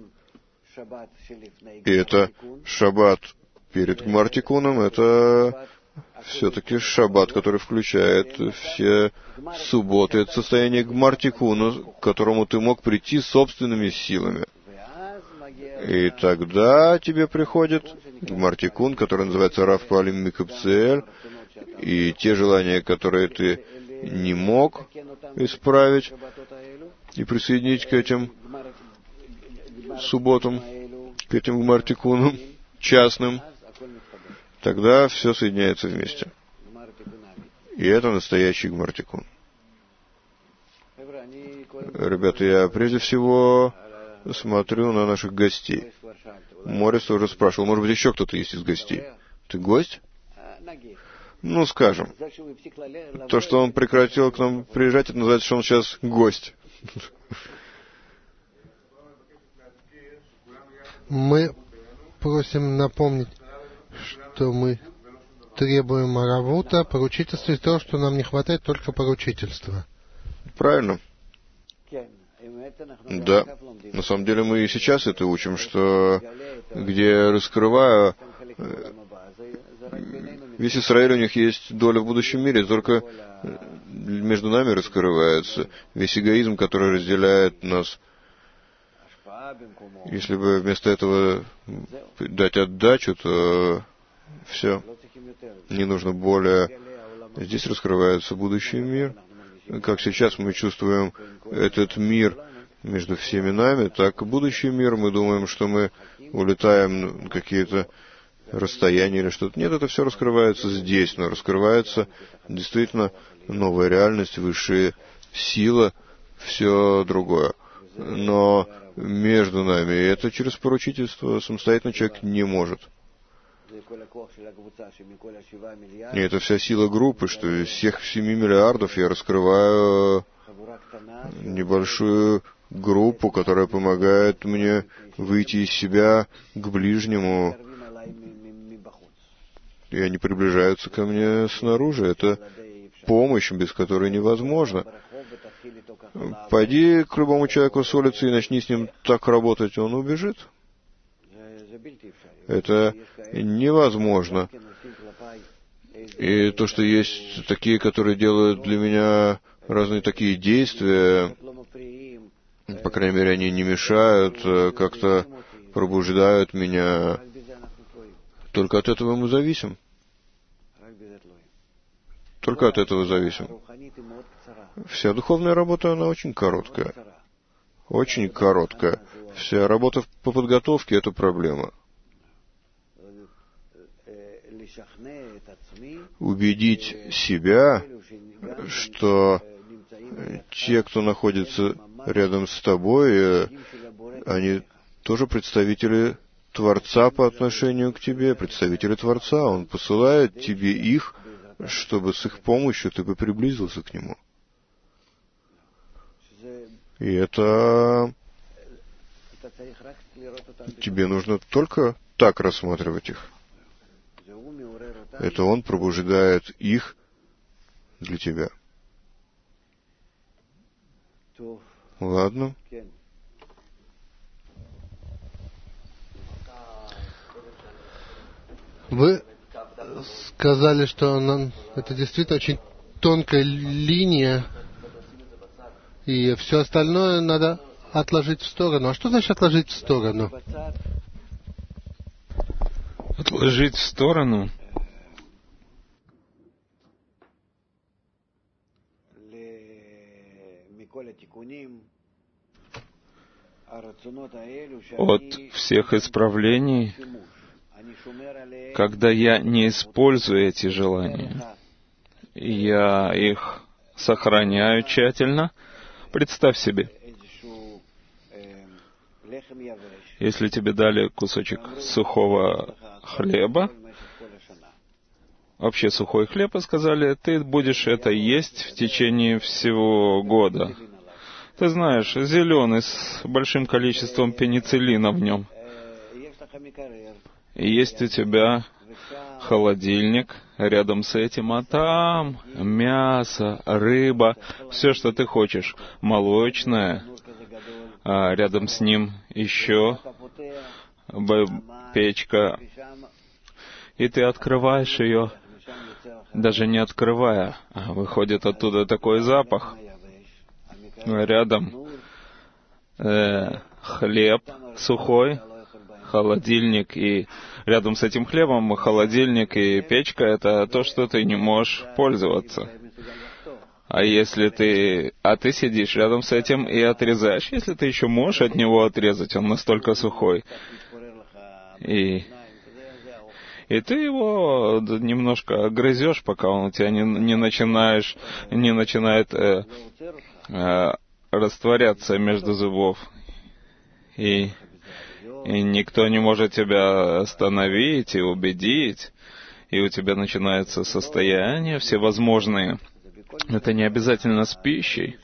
И это шаббат перед Гмар-Тикуном, это все-таки шаббат, который включает все субботы. Это состояние Гмар-Тикуна, к которому ты мог прийти собственными силами. И тогда тебе приходит Гмар-Тикун, который называется Рав Палим Микапцель, и те желания, которые ты не мог исправить и присоединить к этим субботам, к этим Гмар-Тикунам частным, тогда все соединяется вместе. И это настоящий Гмар-Тикун. Ребята, я прежде всего смотрю на наших гостей. Морис уже спрашивал, может быть, еще кто-то есть из гостей? Ты гость? Ну, скажем. То, что он прекратил к нам приезжать, это называется, что он сейчас гость. Мы просим напомнить, что мы требуем аравута, поручительства, и то, что нам не хватает только поручительства. Правильно. Да. На самом деле мы и сейчас это учим, что где я раскрываю, весь Израиль, у них есть доля в будущем мире, только между нами раскрывается весь эгоизм, который разделяет нас. Если бы вместо этого дать отдачу, то все, не нужно более. Здесь раскрывается будущий мир. Как сейчас мы чувствуем этот мир между всеми нами, так и будущий мир, мы думаем, что мы улетаем на какие-то расстояния или что-то. Нет, это все раскрывается здесь, но раскрывается действительно новая реальность, высшая сила, все другое. Но между нами, и это через поручительство самостоятельно человек не может. И это вся сила группы, что из всех 7 миллиардов я раскрываю небольшую группу, которая помогает мне выйти из себя к ближнему. И они приближаются ко мне снаружи. Это помощь, без которой невозможно. Пойди к любому человеку с улицы и начни с ним так работать, он убежит. Это невозможно. И то, что есть такие, которые делают для меня разные такие действия, по крайней мере, они не мешают, как-то пробуждают меня. Только от этого мы зависим. Только от этого зависим. Вся духовная работа, она очень короткая. очень короткая. Вся работа по подготовке — это проблема. Убедить себя, что те, кто находится рядом с тобой, они тоже представители Творца по отношению к тебе, представители Творца. Он посылает тебе их, чтобы с их помощью ты бы приблизился к Нему. И это... Тебе нужно только так рассматривать их. Это Он пробуждает их для тебя. Ладно. Вы сказали, что это действительно очень тонкая линия, и все остальное надо отложить в сторону. А что значит отложить в сторону? Отложить в сторону? От всех исправлений, когда я не использую эти желания, я их сохраняю тщательно. Представь себе, если тебе дали кусочек сухого хлеба, вообще сухой хлеб, и сказали, ты будешь это есть в течение всего года. Ты знаешь, зеленый, с большим количеством пенициллина в нем. И есть у тебя холодильник рядом с этим, а там мясо, рыба, все, что ты хочешь, молочное, а рядом с ним еще печка. И ты открываешь ее, даже не открывая, а выходит оттуда такой запах. Рядом хлеб сухой, холодильник, и рядом с этим хлебом холодильник и печка — это то, что ты не можешь пользоваться. А если ты сидишь рядом с этим и отрезаешь, если ты еще можешь от него отрезать, он настолько сухой, и ты его немножко грызешь, пока он у тебя не начинает растворяться между зубов. И никто не может тебя остановить и убедить, и у тебя начинаются состояния всевозможные. Это не обязательно с пищей.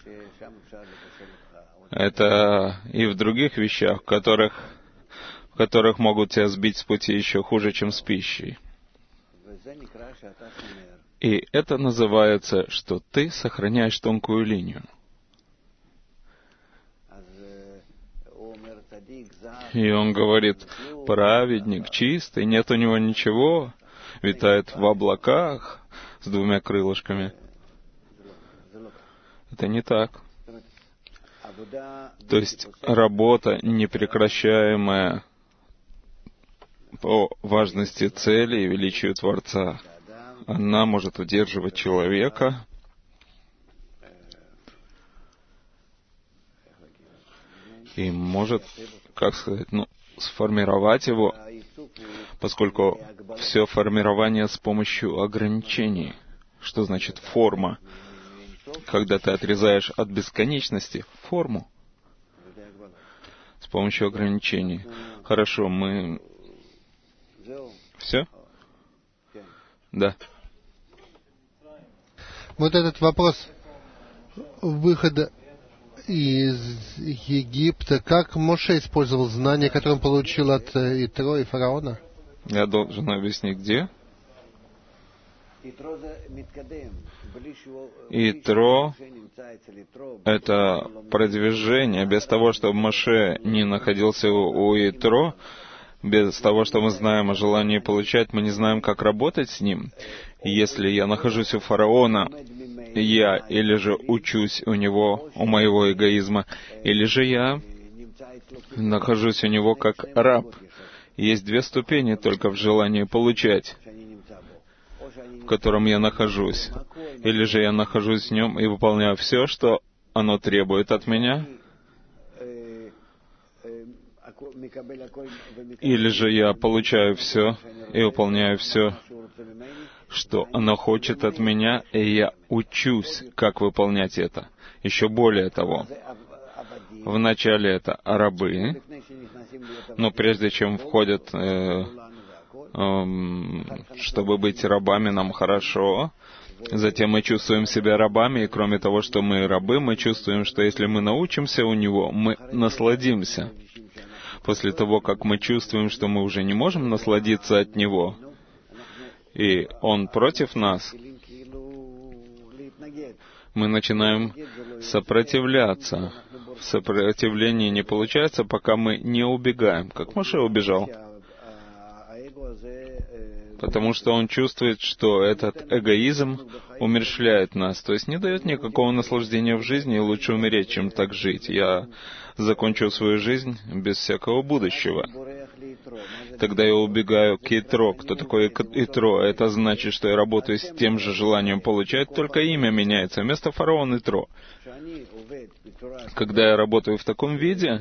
Это и в других вещах, в которых могут тебя сбить с пути еще хуже, чем с пищей. И это называется, что ты сохраняешь тонкую линию. И он говорит, праведник чистый, нет у него ничего, витает в облаках с двумя крылышками. Это не так. То есть работа непрекращаемая по важности цели и величию Творца. Она может удерживать человека и может, сформировать его, поскольку все формирование с помощью ограничений. Что значит форма? Когда ты отрезаешь от бесконечности форму с помощью ограничений. Хорошо, мы... Все? Да. Вот этот вопрос выхода из Египта. Как Моше использовал знания, которые он получил от Итро и фараона? Я должен объяснить, где? Итро — это продвижение. Без того, чтобы Моше не находился у Итро, без того, что мы знаем о желании получать, мы не знаем, как работать с ним. Если я нахожусь у фараона, я или же учусь у него, у моего эгоизма, или же я нахожусь у него как раб. Есть две ступени только в желании получать, в котором я нахожусь. Или же я нахожусь в нем и выполняю все, что оно требует от меня, Или же я получаю все и выполняю все, что оно хочет от меня, и я учусь, как выполнять это. Еще более того, вначале это рабы, но прежде чем входят, чтобы быть рабами, нам хорошо. Затем мы чувствуем себя рабами, и кроме того, что мы рабы, мы чувствуем, что если мы научимся у него, мы насладимся. После того, как мы чувствуем, что мы уже не можем насладиться от него, и он против нас, мы начинаем сопротивляться. В сопротивлении не получается, пока мы не убегаем, как Моше убежал. Потому что он чувствует, что этот эгоизм умерщвляет нас, то есть не дает никакого наслаждения в жизни, и лучше умереть, чем так жить. Я закончу свою жизнь без всякого будущего. Тогда я убегаю к Итро. Кто такой Итро? Это значит, что я работаю с тем же желанием получать, только имя меняется. Вместо фараон Итро. Когда я работаю в таком виде,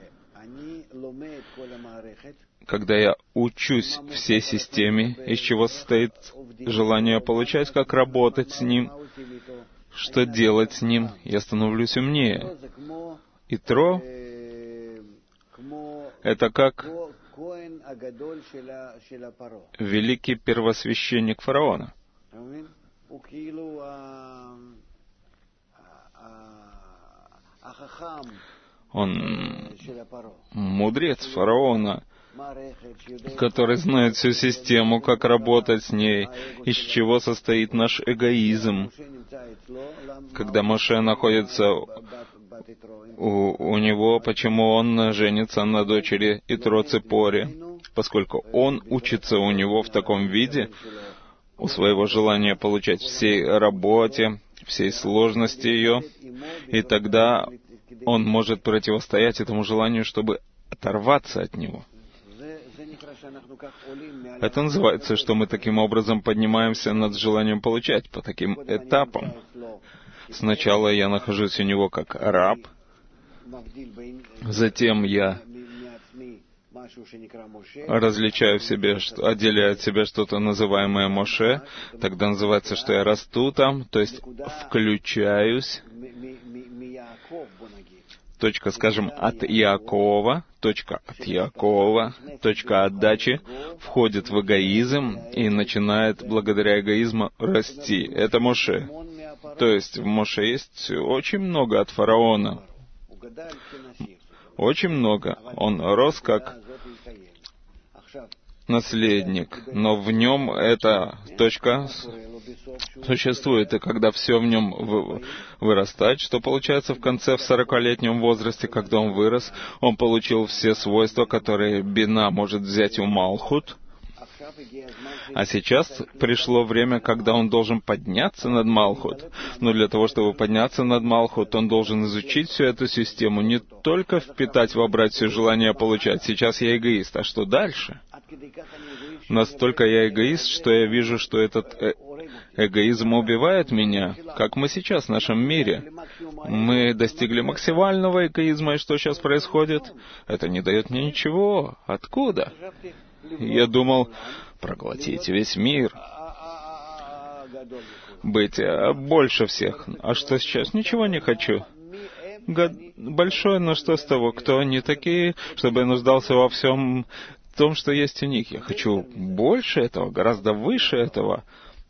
когда я учусь всей системе, из чего состоит желание получать, как работать с ним, что делать с ним, я становлюсь умнее. Итро — это как великий первосвященник фараона. Он мудрец фараона, который знает всю систему, как работать с ней, из чего состоит наш эгоизм. Когда Моше находится у него, почему он женится на дочери Итро Ципоре? Поскольку он учится у него в таком виде, у своего желания получать всей работе, всей сложности ее, и тогда он может противостоять этому желанию, чтобы оторваться от него. Это называется, что мы таким образом поднимаемся над желанием получать по таким этапам. Сначала я нахожусь у него как раб, затем я различаю в себе, отделяю от себя что-то называемое Моше, тогда называется, что я расту там, то есть включаюсь. Точка, скажем, от Иакова, точка от Иакова, точка отдачи входит в эгоизм и начинает благодаря эгоизму расти. Это Моше. То есть в Моше есть очень много от фараона. Очень много. Он рос как наследник, но в нем эта точка существует, и когда все в нем вырастает, что получается в конце, в 40-летнем возрасте, когда он вырос, он получил все свойства, которые Бина может взять у Малхут. А сейчас пришло время, когда он должен подняться над Малхут. Но для того, чтобы подняться над Малхут, он должен изучить всю эту систему, не только впитать, вобрать все желания получать. Сейчас я эгоист, а что дальше? Настолько я эгоист, что я вижу, что этот эгоизм убивает меня, как мы сейчас в нашем мире. Мы достигли максимального эгоизма, и что сейчас происходит? Это не дает мне ничего. Откуда? Я думал, проглотить весь мир, быть больше всех. А что сейчас? Ничего не хочу. Большое, но что с того? Кто они такие, чтобы я нуждался во всем том, что есть у них? Я хочу больше этого, гораздо выше этого.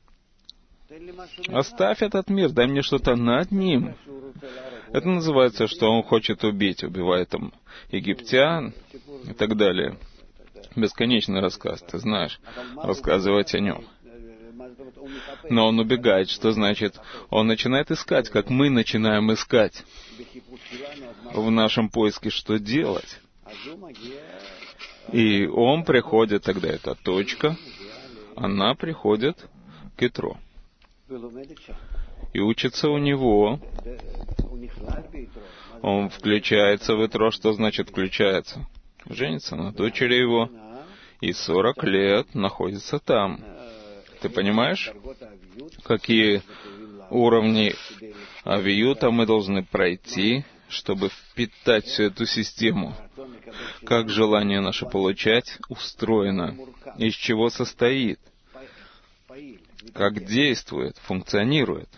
Оставь этот мир, дай мне что-то над ним. Это называется, что он хочет убить, убивает там египтян и так далее. Бесконечный рассказ, ты знаешь, рассказывать о нем. Но он убегает, что значит? Он начинает искать, как мы начинаем искать в нашем поиске, что делать. И он приходит, тогда эта точка, она приходит к Итро. И учится у него. Он включается в Итро. Что значит включается? Женится на дочери его. И 40 лет находится там. Ты понимаешь, какие уровни авиюта мы должны пройти, чтобы впитать всю эту систему? как желание наше получать устроено, из чего состоит, как действует, функционирует.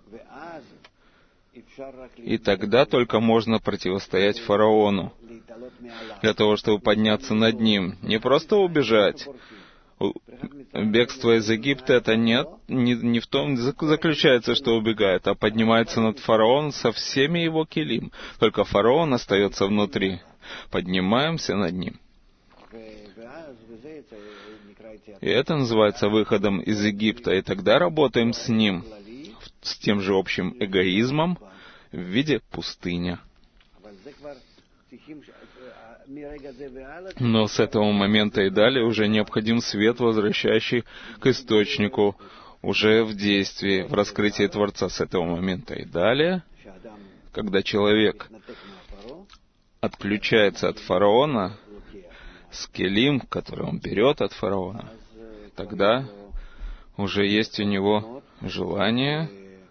И тогда только можно противостоять фараону, для того, чтобы подняться над ним. Не просто убежать. Бегство из Египта это не в том заключается, что убегает, а поднимается над фараоном со всеми его килим. Только фараон остается внутри. Поднимаемся над ним. И это называется выходом из Египта. И тогда работаем с ним, с тем же общим эгоизмом в виде пустыня. Но с этого момента и далее уже необходим свет, возвращающий к источнику, уже в действии, в раскрытии Творца. С этого момента и далее, когда человек отключается от фараона, с келим, который он берет от фараона, тогда уже есть у него желание,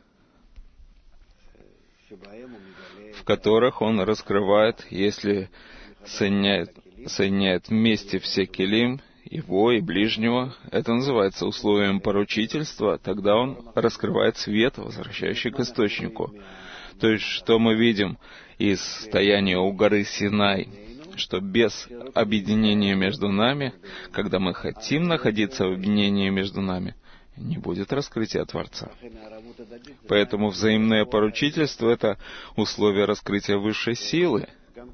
в которых он раскрывает, если соединяет вместе все келим, его и ближнего, это называется условием поручительства, тогда он раскрывает свет, возвращающий к источнику. То есть, что мы видим из стояния у горы Синай, что без объединения между нами, когда мы хотим находиться в объединении между нами, не будет раскрытия Творца. Поэтому взаимное поручительство — это условие раскрытия высшей силы.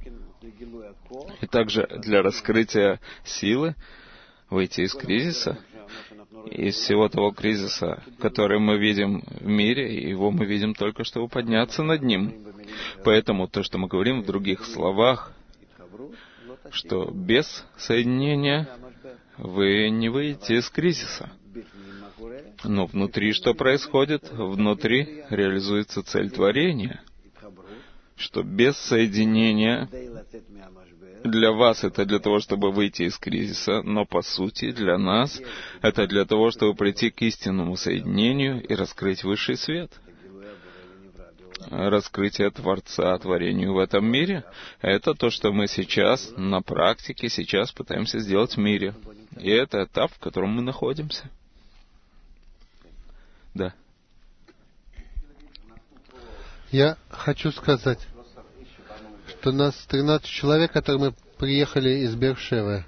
И также для раскрытия силы выйти из кризиса, из всего того кризиса, который мы видим в мире, его мы видим только, чтобы подняться над ним. Поэтому то, что мы говорим в других словах, что без соединения вы не выйдете из кризиса. Но внутри что происходит? Внутри реализуется цель творения, что без соединения для вас это для того, чтобы выйти из кризиса, но по сути для нас это для того, чтобы прийти к истинному соединению и раскрыть высший свет. Раскрытие Творца творению в этом мире — это то, что мы сейчас на практике сейчас пытаемся сделать в мире. И это этап, в котором мы находимся. Да. Я хочу сказать, что нас 13 человек, которые мы приехали из Бершевы.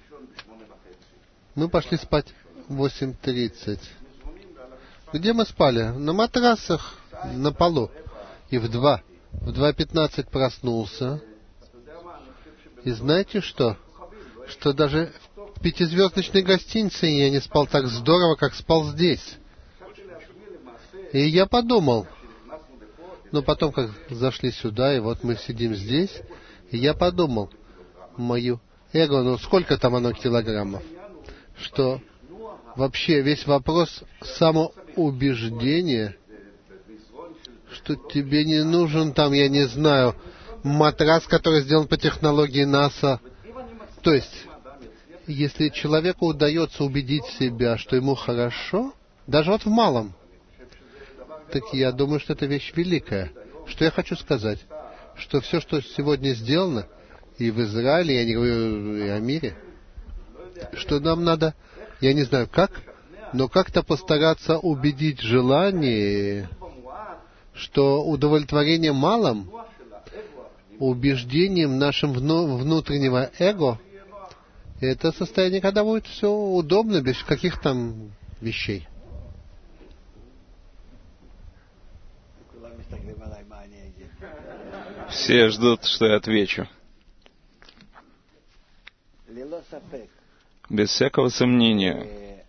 Мы пошли спать в 8:30. Где мы спали? На матрасах, на полу. И в 2:15 проснулся. И знаете что? Что даже в 5-звездочной гостинице я не спал так здорово, как спал здесь. И я подумал, но потом, как зашли сюда, и вот мы сидим здесь, и я подумал, мою эго, сколько там оно килограммов, что вообще весь вопрос самоубеждения, что тебе не нужен там, я не знаю, матрас, который сделан по технологии НАСА. То есть, если человеку удается убедить себя, что ему хорошо, даже вот в малом, так я думаю, что это вещь великая. Что я хочу сказать? Что все, что сегодня сделано, и в Израиле, я не говорю и о мире, что нам надо, я не знаю как, но как-то постараться убедить желание, что удовлетворение малым, убеждением нашим внутреннего эго, это состояние, когда будет все удобно, без каких там вещей. Все ждут, что я отвечу. Без всякого сомнения,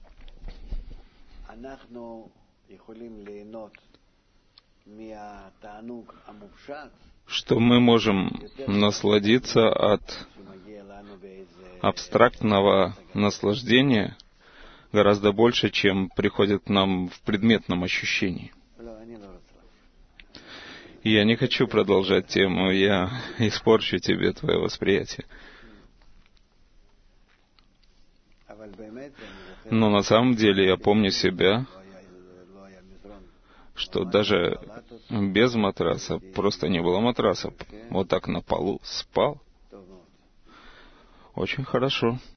что мы можем насладиться от абстрактного наслаждения гораздо больше, чем приходит к нам в предметном ощущении. И я не хочу продолжать тему, я испорчу тебе твое восприятие. Но на самом деле я помню себя, что даже без матраса, просто не было матраса, вот так на полу спал. Очень хорошо.